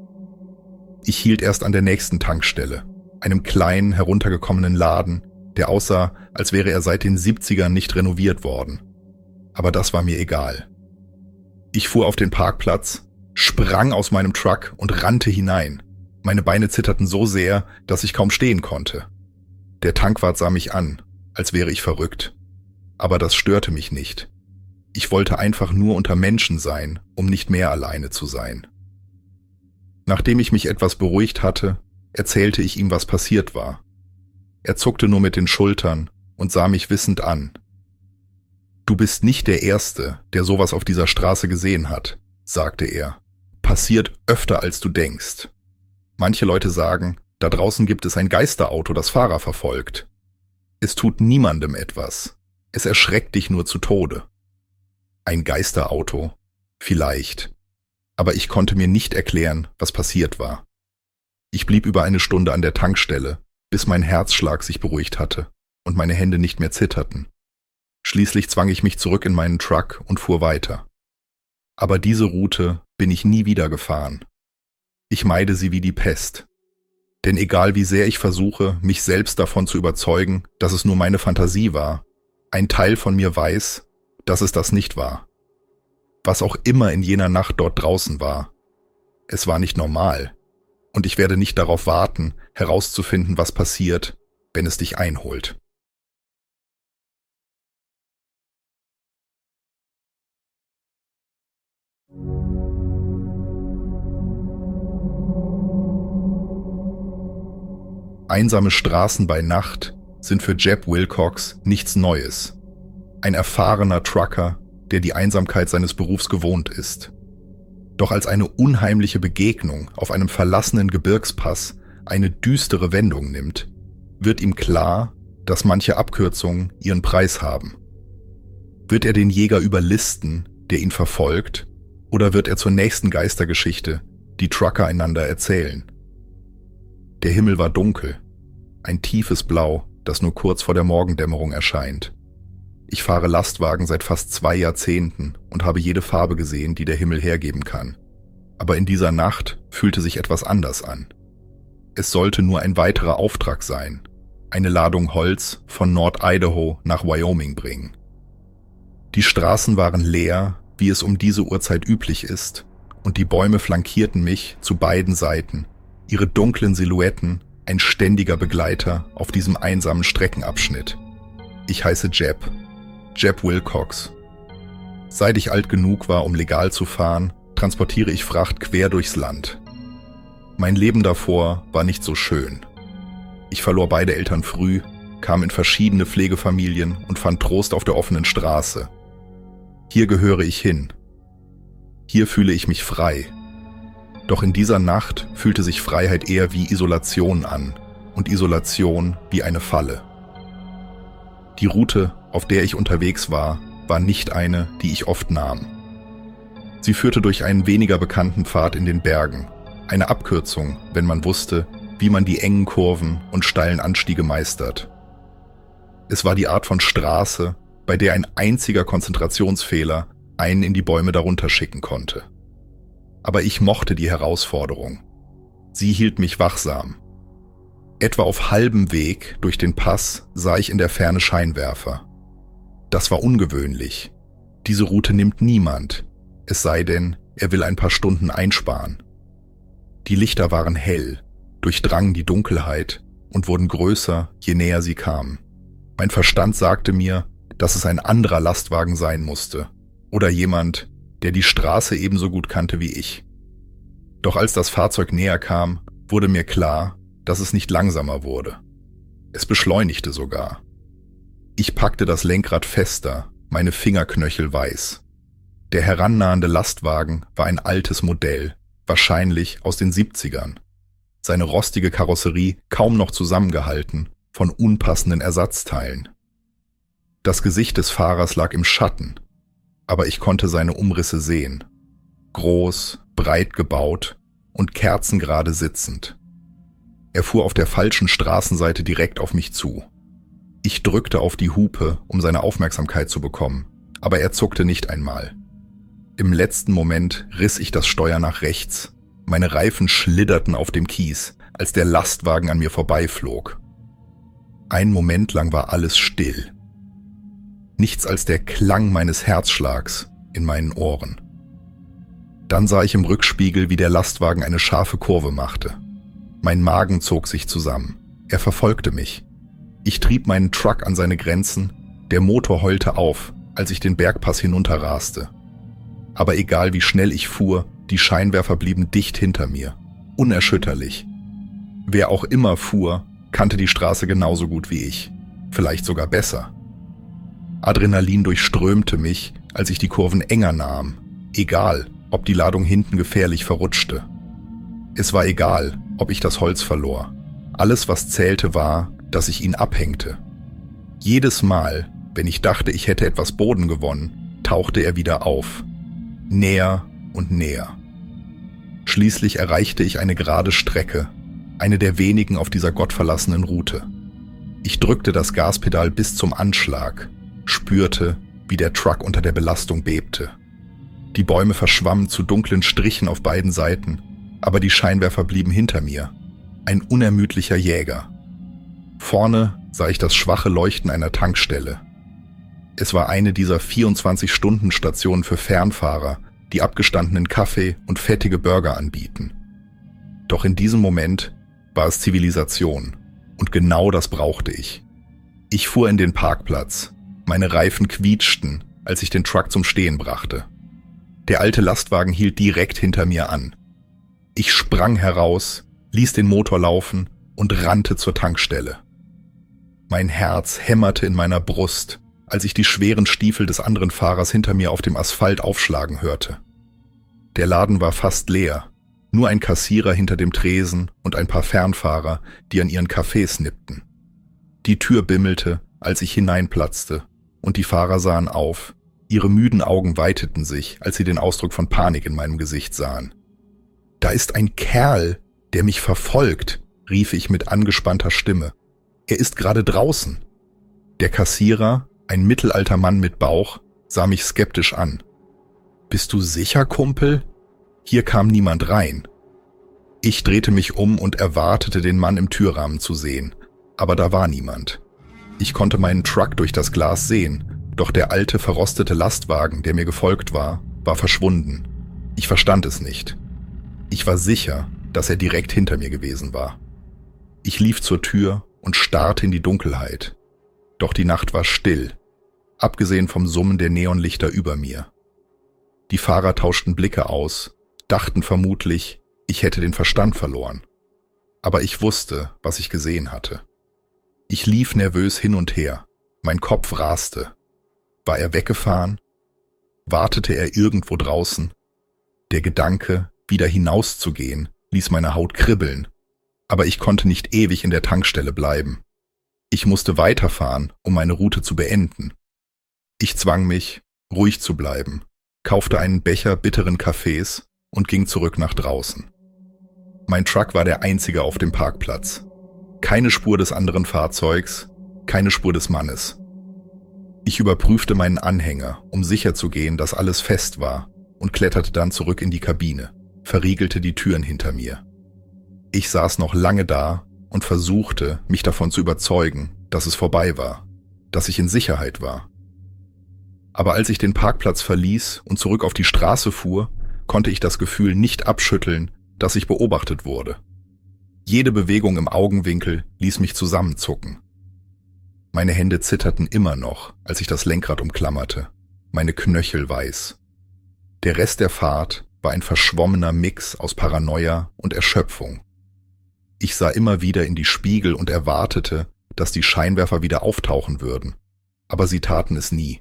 A: Ich hielt erst an der nächsten Tankstelle, einem kleinen, heruntergekommenen Laden, der aussah, als wäre er seit den siebzigern nicht renoviert worden. Aber das war mir egal. Ich fuhr auf den Parkplatz, sprang aus meinem Truck und rannte hinein. Meine Beine zitterten so sehr, dass ich kaum stehen konnte. Der Tankwart sah mich an, als wäre ich verrückt. Aber das störte mich nicht. Ich wollte einfach nur unter Menschen sein, um nicht mehr alleine zu sein. Nachdem ich mich etwas beruhigt hatte, erzählte ich ihm, was passiert war. Er zuckte nur mit den Schultern und sah mich wissend an. »Du bist nicht der Erste, der sowas auf dieser Straße gesehen hat«, sagte er. »Passiert öfter, als du denkst. Manche Leute sagen, da draußen gibt es ein Geisterauto, das Fahrer verfolgt. Es tut niemandem etwas. Es erschreckt dich nur zu Tode. Ein Geisterauto? Vielleicht. Aber ich konnte mir nicht erklären, was passiert war. Ich blieb über eine Stunde an der Tankstelle, bis mein Herzschlag sich beruhigt hatte und meine Hände nicht mehr zitterten. Schließlich zwang ich mich zurück in meinen Truck und fuhr weiter. Aber diese Route bin ich nie wieder gefahren. Ich meide sie wie die Pest. Denn egal wie sehr ich versuche, mich selbst davon zu überzeugen, dass es nur meine Fantasie war, ein Teil von mir weiß, dass es das nicht war. Was auch immer in jener Nacht dort draußen war. Es war nicht normal. Und ich werde nicht darauf warten, herauszufinden, was passiert, wenn es dich einholt. Einsame Straßen bei Nacht sind für Jeb Wilcox nichts Neues. Ein erfahrener Trucker, der die Einsamkeit seines Berufs gewohnt ist. Doch als eine unheimliche Begegnung auf einem verlassenen Gebirgspass eine düstere Wendung nimmt, wird ihm klar, dass manche Abkürzungen ihren Preis haben. Wird er den Jäger überlisten, der ihn verfolgt, oder wird er zur nächsten Geistergeschichte, die Trucker einander erzählen? Der Himmel war dunkel, ein tiefes Blau, das nur kurz vor der Morgendämmerung erscheint. Ich fahre Lastwagen seit fast zwei Jahrzehnten und habe jede Farbe gesehen, die der Himmel hergeben kann. Aber in dieser Nacht fühlte sich etwas anders an. Es sollte nur ein weiterer Auftrag sein, eine Ladung Holz von Nord-Idaho nach Wyoming bringen. Die Straßen waren leer, wie es um diese Uhrzeit üblich ist, und die Bäume flankierten mich zu beiden Seiten, ihre dunklen Silhouetten ein ständiger Begleiter auf diesem einsamen Streckenabschnitt. Ich heiße Jeb, Jeb Wilcox. Seit ich alt genug war, um legal zu fahren, transportiere ich Fracht quer durchs Land. Mein Leben davor war nicht so schön. Ich verlor beide Eltern früh, kam in verschiedene Pflegefamilien und fand Trost auf der offenen Straße. Hier gehöre ich hin. Hier fühle ich mich frei. Doch in dieser Nacht fühlte sich Freiheit eher wie Isolation an und Isolation wie eine Falle. Die Route, auf der ich unterwegs war, war nicht eine, die ich oft nahm. Sie führte durch einen weniger bekannten Pfad in den Bergen, eine Abkürzung, wenn man wusste, wie man die engen Kurven und steilen Anstiege meistert. Es war die Art von Straße, bei der ein einziger Konzentrationsfehler einen in die Bäume darunter schicken konnte. Aber ich mochte die Herausforderung. Sie hielt mich wachsam. Etwa auf halbem Weg durch den Pass sah ich in der Ferne Scheinwerfer. Das war ungewöhnlich. Diese Route nimmt niemand, es sei denn, er will ein paar Stunden einsparen. Die Lichter waren hell, durchdrangen die Dunkelheit und wurden größer, je näher sie kamen. Mein Verstand sagte mir, dass es ein anderer Lastwagen sein musste oder jemand, der die Straße ebenso gut kannte wie ich. Doch als das Fahrzeug näher kam, wurde mir klar, dass es nicht langsamer wurde. Es beschleunigte sogar. Ich packte das Lenkrad fester, meine Fingerknöchel weiß. Der herannahende Lastwagen war ein altes Modell, wahrscheinlich aus den siebzigern. Seine rostige Karosserie kaum noch zusammengehalten von unpassenden Ersatzteilen. Das Gesicht des Fahrers lag im Schatten, aber ich konnte seine Umrisse sehen. Groß, breit gebaut und kerzengerade sitzend. Er fuhr auf der falschen Straßenseite direkt auf mich zu. Ich drückte auf die Hupe, um seine Aufmerksamkeit zu bekommen, aber er zuckte nicht einmal. Im letzten Moment riss ich das Steuer nach rechts. Meine Reifen schlitterten auf dem Kies, als der Lastwagen an mir vorbeiflog. Einen Moment lang war alles still. Nichts als der Klang meines Herzschlags in meinen Ohren. Dann sah ich im Rückspiegel, wie der Lastwagen eine scharfe Kurve machte. Mein Magen zog sich zusammen. Er verfolgte mich. Ich trieb meinen Truck an seine Grenzen. Der Motor heulte auf, als ich den Bergpass hinunterraste. Aber egal wie schnell ich fuhr, die Scheinwerfer blieben dicht hinter mir. Unerschütterlich. Wer auch immer fuhr, kannte die Straße genauso gut wie ich. Vielleicht sogar besser. Adrenalin durchströmte mich, als ich die Kurven enger nahm. Egal, ob die Ladung hinten gefährlich verrutschte. Es war egal, ob ich das Holz verlor. Alles, was zählte, war, dass ich ihn abhängte. Jedes Mal, wenn ich dachte, ich hätte etwas Boden gewonnen, tauchte er wieder auf. Näher und näher. Schließlich erreichte ich eine gerade Strecke, eine der wenigen auf dieser gottverlassenen Route. Ich drückte das Gaspedal bis zum Anschlag, spürte, wie der Truck unter der Belastung bebte. Die Bäume verschwammen zu dunklen Strichen auf beiden Seiten, aber die Scheinwerfer blieben hinter mir. Ein unermüdlicher Jäger. Vorne sah ich das schwache Leuchten einer Tankstelle. Es war eine dieser vierundzwanzig-Stunden-Stationen für Fernfahrer, die abgestandenen Kaffee und fettige Burger anbieten. Doch in diesem Moment war es Zivilisation, und genau das brauchte ich. Ich fuhr in den Parkplatz. Meine Reifen quietschten, als ich den Truck zum Stehen brachte. Der alte Lastwagen hielt direkt hinter mir an. Ich sprang heraus, ließ den Motor laufen und rannte zur Tankstelle. Mein Herz hämmerte in meiner Brust, als ich die schweren Stiefel des anderen Fahrers hinter mir auf dem Asphalt aufschlagen hörte. Der Laden war fast leer, nur ein Kassierer hinter dem Tresen und ein paar Fernfahrer, die an ihren Kaffees nippten. Die Tür bimmelte, als ich hineinplatzte, und die Fahrer sahen auf. Ihre müden Augen weiteten sich, als sie den Ausdruck von Panik in meinem Gesicht sahen. »Da ist ein Kerl, der mich verfolgt«, rief ich mit angespannter Stimme. »Er ist gerade draußen.« Der Kassierer, ein mittelalter Mann mit Bauch, sah mich skeptisch an. »Bist du sicher, Kumpel? Hier kam niemand rein.« Ich drehte mich um und erwartete, den Mann im Türrahmen zu sehen, aber da war niemand. Ich konnte meinen Truck durch das Glas sehen, doch der alte, verrostete Lastwagen, der mir gefolgt war, war verschwunden. Ich verstand es nicht. Ich war sicher, dass er direkt hinter mir gewesen war. Ich lief zur Tür und starrte in die Dunkelheit. Doch die Nacht war still, abgesehen vom Summen der Neonlichter über mir. Die Fahrer tauschten Blicke aus, dachten vermutlich, ich hätte den Verstand verloren. Aber ich wusste, was ich gesehen hatte. Ich lief nervös hin und her. Mein Kopf raste. War er weggefahren? Wartete er irgendwo draußen? Der Gedanke, wieder hinauszugehen, ließ meine Haut kribbeln. Aber ich konnte nicht ewig in der Tankstelle bleiben. Ich musste weiterfahren, um meine Route zu beenden. Ich zwang mich, ruhig zu bleiben, kaufte einen Becher bitteren Kaffees und ging zurück nach draußen. Mein Truck war der einzige auf dem Parkplatz. Keine Spur des anderen Fahrzeugs, keine Spur des Mannes. Ich überprüfte meinen Anhänger, um sicherzugehen, dass alles fest war, und kletterte dann zurück in die Kabine, verriegelte die Türen hinter mir. Ich saß noch lange da und versuchte, mich davon zu überzeugen, dass es vorbei war, dass ich in Sicherheit war. Aber als ich den Parkplatz verließ und zurück auf die Straße fuhr, konnte ich das Gefühl nicht abschütteln, dass ich beobachtet wurde. Jede Bewegung im Augenwinkel ließ mich zusammenzucken. Meine Hände zitterten immer noch, als ich das Lenkrad umklammerte, meine Knöchel weiß. Der Rest der Fahrt war ein verschwommener Mix aus Paranoia und Erschöpfung. Ich sah immer wieder in die Spiegel und erwartete, dass die Scheinwerfer wieder auftauchen würden, aber sie taten es nie.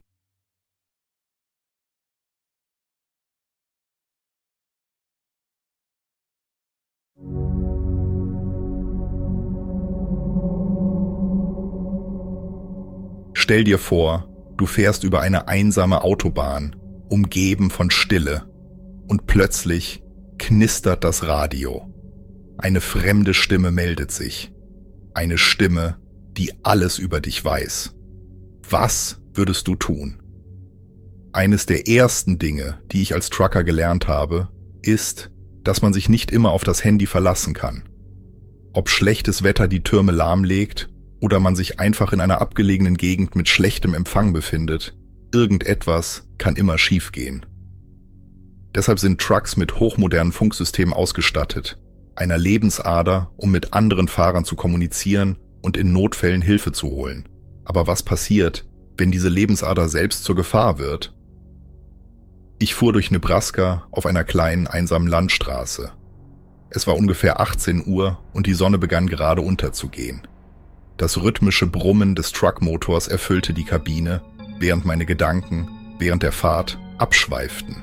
A: Stell dir vor, du fährst über eine einsame Autobahn, umgeben von Stille, und plötzlich knistert das Radio. Eine fremde Stimme meldet sich. Eine Stimme, die alles über dich weiß. Was würdest du tun? Eines der ersten Dinge, die ich als Trucker gelernt habe, ist, dass man sich nicht immer auf das Handy verlassen kann. Ob schlechtes Wetter die Türme lahmlegt oder man sich einfach in einer abgelegenen Gegend mit schlechtem Empfang befindet, irgendetwas kann immer schiefgehen. Deshalb sind Trucks mit hochmodernen Funksystemen ausgestattet, einer Lebensader, um mit anderen Fahrern zu kommunizieren und in Notfällen Hilfe zu holen. Aber was passiert, wenn diese Lebensader selbst zur Gefahr wird? Ich fuhr durch Nebraska auf einer kleinen, einsamen Landstraße. Es war ungefähr achtzehn Uhr und die Sonne begann gerade unterzugehen. Das rhythmische Brummen des Truckmotors erfüllte die Kabine, während meine Gedanken während der Fahrt abschweiften.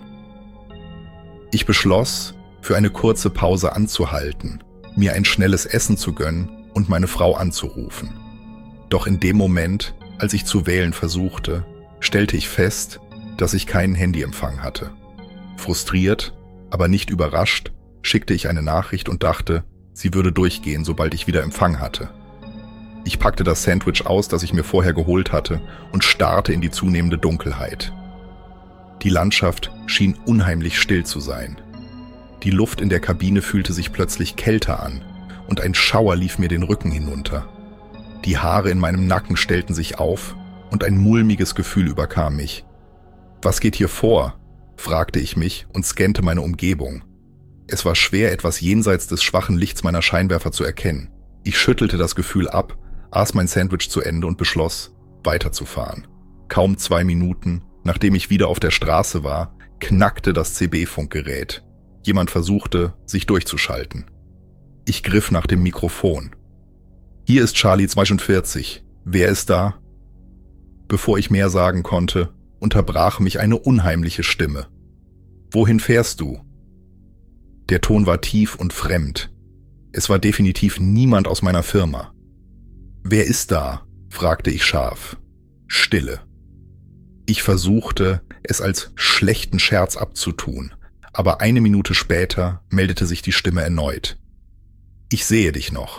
A: Ich beschloss, für eine kurze Pause anzuhalten, mir ein schnelles Essen zu gönnen und meine Frau anzurufen. Doch in dem Moment, als ich zu wählen versuchte, stellte ich fest, dass ich keinen Handyempfang hatte. Frustriert, aber nicht überrascht, schickte ich eine Nachricht und dachte, sie würde durchgehen, sobald ich wieder Empfang hatte. Ich packte das Sandwich aus, das ich mir vorher geholt hatte, und starrte in die zunehmende Dunkelheit. Die Landschaft schien unheimlich still zu sein. Die Luft in der Kabine fühlte sich plötzlich kälter an und ein Schauer lief mir den Rücken hinunter. Die Haare in meinem Nacken stellten sich auf und ein mulmiges Gefühl überkam mich. »Was geht hier vor?« fragte ich mich und scannte meine Umgebung. Es war schwer, etwas jenseits des schwachen Lichts meiner Scheinwerfer zu erkennen. Ich schüttelte das Gefühl ab, aß mein Sandwich zu Ende und beschloss, weiterzufahren. Kaum zwei Minuten, nachdem ich wieder auf der Straße war, knackte das C B-Funkgerät. Jemand versuchte, sich durchzuschalten. Ich griff nach dem Mikrofon. »Hier ist Charlie zweiundvierzig. Wer ist da?« Bevor ich mehr sagen konnte, unterbrach mich eine unheimliche Stimme. »Wohin fährst du?« Der Ton war tief und fremd. Es war definitiv niemand aus meiner Firma. »Wer ist da?« fragte ich scharf. Stille. Ich versuchte, es als schlechten Scherz abzutun, aber eine Minute später meldete sich die Stimme erneut. »Ich sehe dich noch.«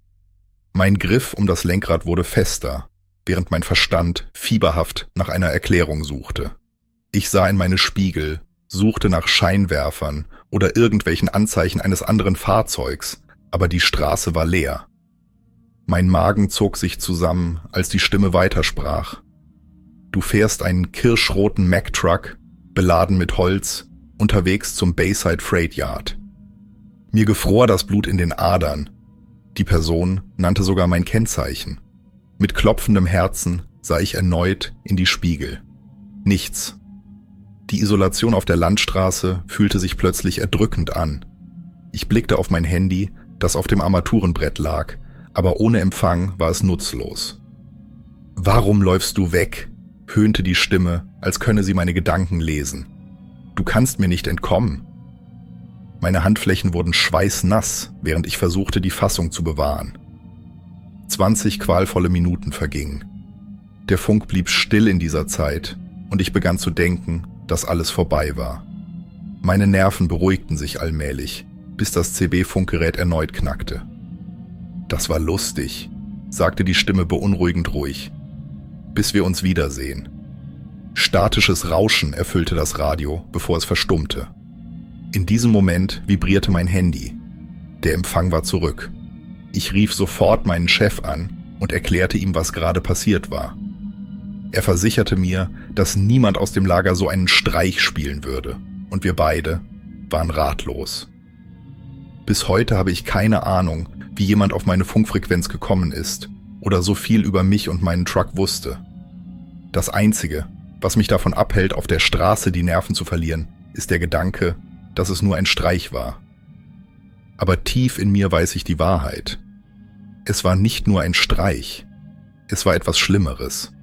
A: Mein Griff um das Lenkrad wurde fester, während mein Verstand fieberhaft nach einer Erklärung suchte. Ich sah in meine Spiegel, suchte nach Scheinwerfern oder irgendwelchen Anzeichen eines anderen Fahrzeugs, aber die Straße war leer. Mein Magen zog sich zusammen, als die Stimme weitersprach. »Du fährst einen kirschroten Mack-Truck, beladen mit Holz, unterwegs zum Bayside Freight Yard.« Mir gefror das Blut in den Adern. Die Person nannte sogar mein Kennzeichen. Mit klopfendem Herzen sah ich erneut in die Spiegel. Nichts. Die Isolation auf der Landstraße fühlte sich plötzlich erdrückend an. Ich blickte auf mein Handy, das auf dem Armaturenbrett lag, aber ohne Empfang war es nutzlos. »Warum läufst du weg?« höhnte die Stimme, als könne sie meine Gedanken lesen. »Du kannst mir nicht entkommen.« Meine Handflächen wurden schweißnass, während ich versuchte, die Fassung zu bewahren. Zwanzig qualvolle Minuten vergingen. Der Funk blieb still in dieser Zeit und ich begann zu denken, dass alles vorbei war. Meine Nerven beruhigten sich allmählich, bis das C B-Funkgerät erneut knackte. »Das war lustig«, sagte die Stimme beunruhigend ruhig. »Bis wir uns wiedersehen.« Statisches Rauschen erfüllte das Radio, bevor es verstummte. In diesem Moment vibrierte mein Handy. Der Empfang war zurück. Ich rief sofort meinen Chef an und erklärte ihm, was gerade passiert war. Er versicherte mir, dass niemand aus dem Lager so einen Streich spielen würde, und wir beide waren ratlos. Bis heute habe ich keine Ahnung, wie jemand auf meine Funkfrequenz gekommen ist oder so viel über mich und meinen Truck wusste. Das Einzige, was mich davon abhält, auf der Straße die Nerven zu verlieren, ist der Gedanke, dass es nur ein Streich war. Aber tief in mir weiß ich die Wahrheit. Es war nicht nur ein Streich, es war etwas Schlimmeres.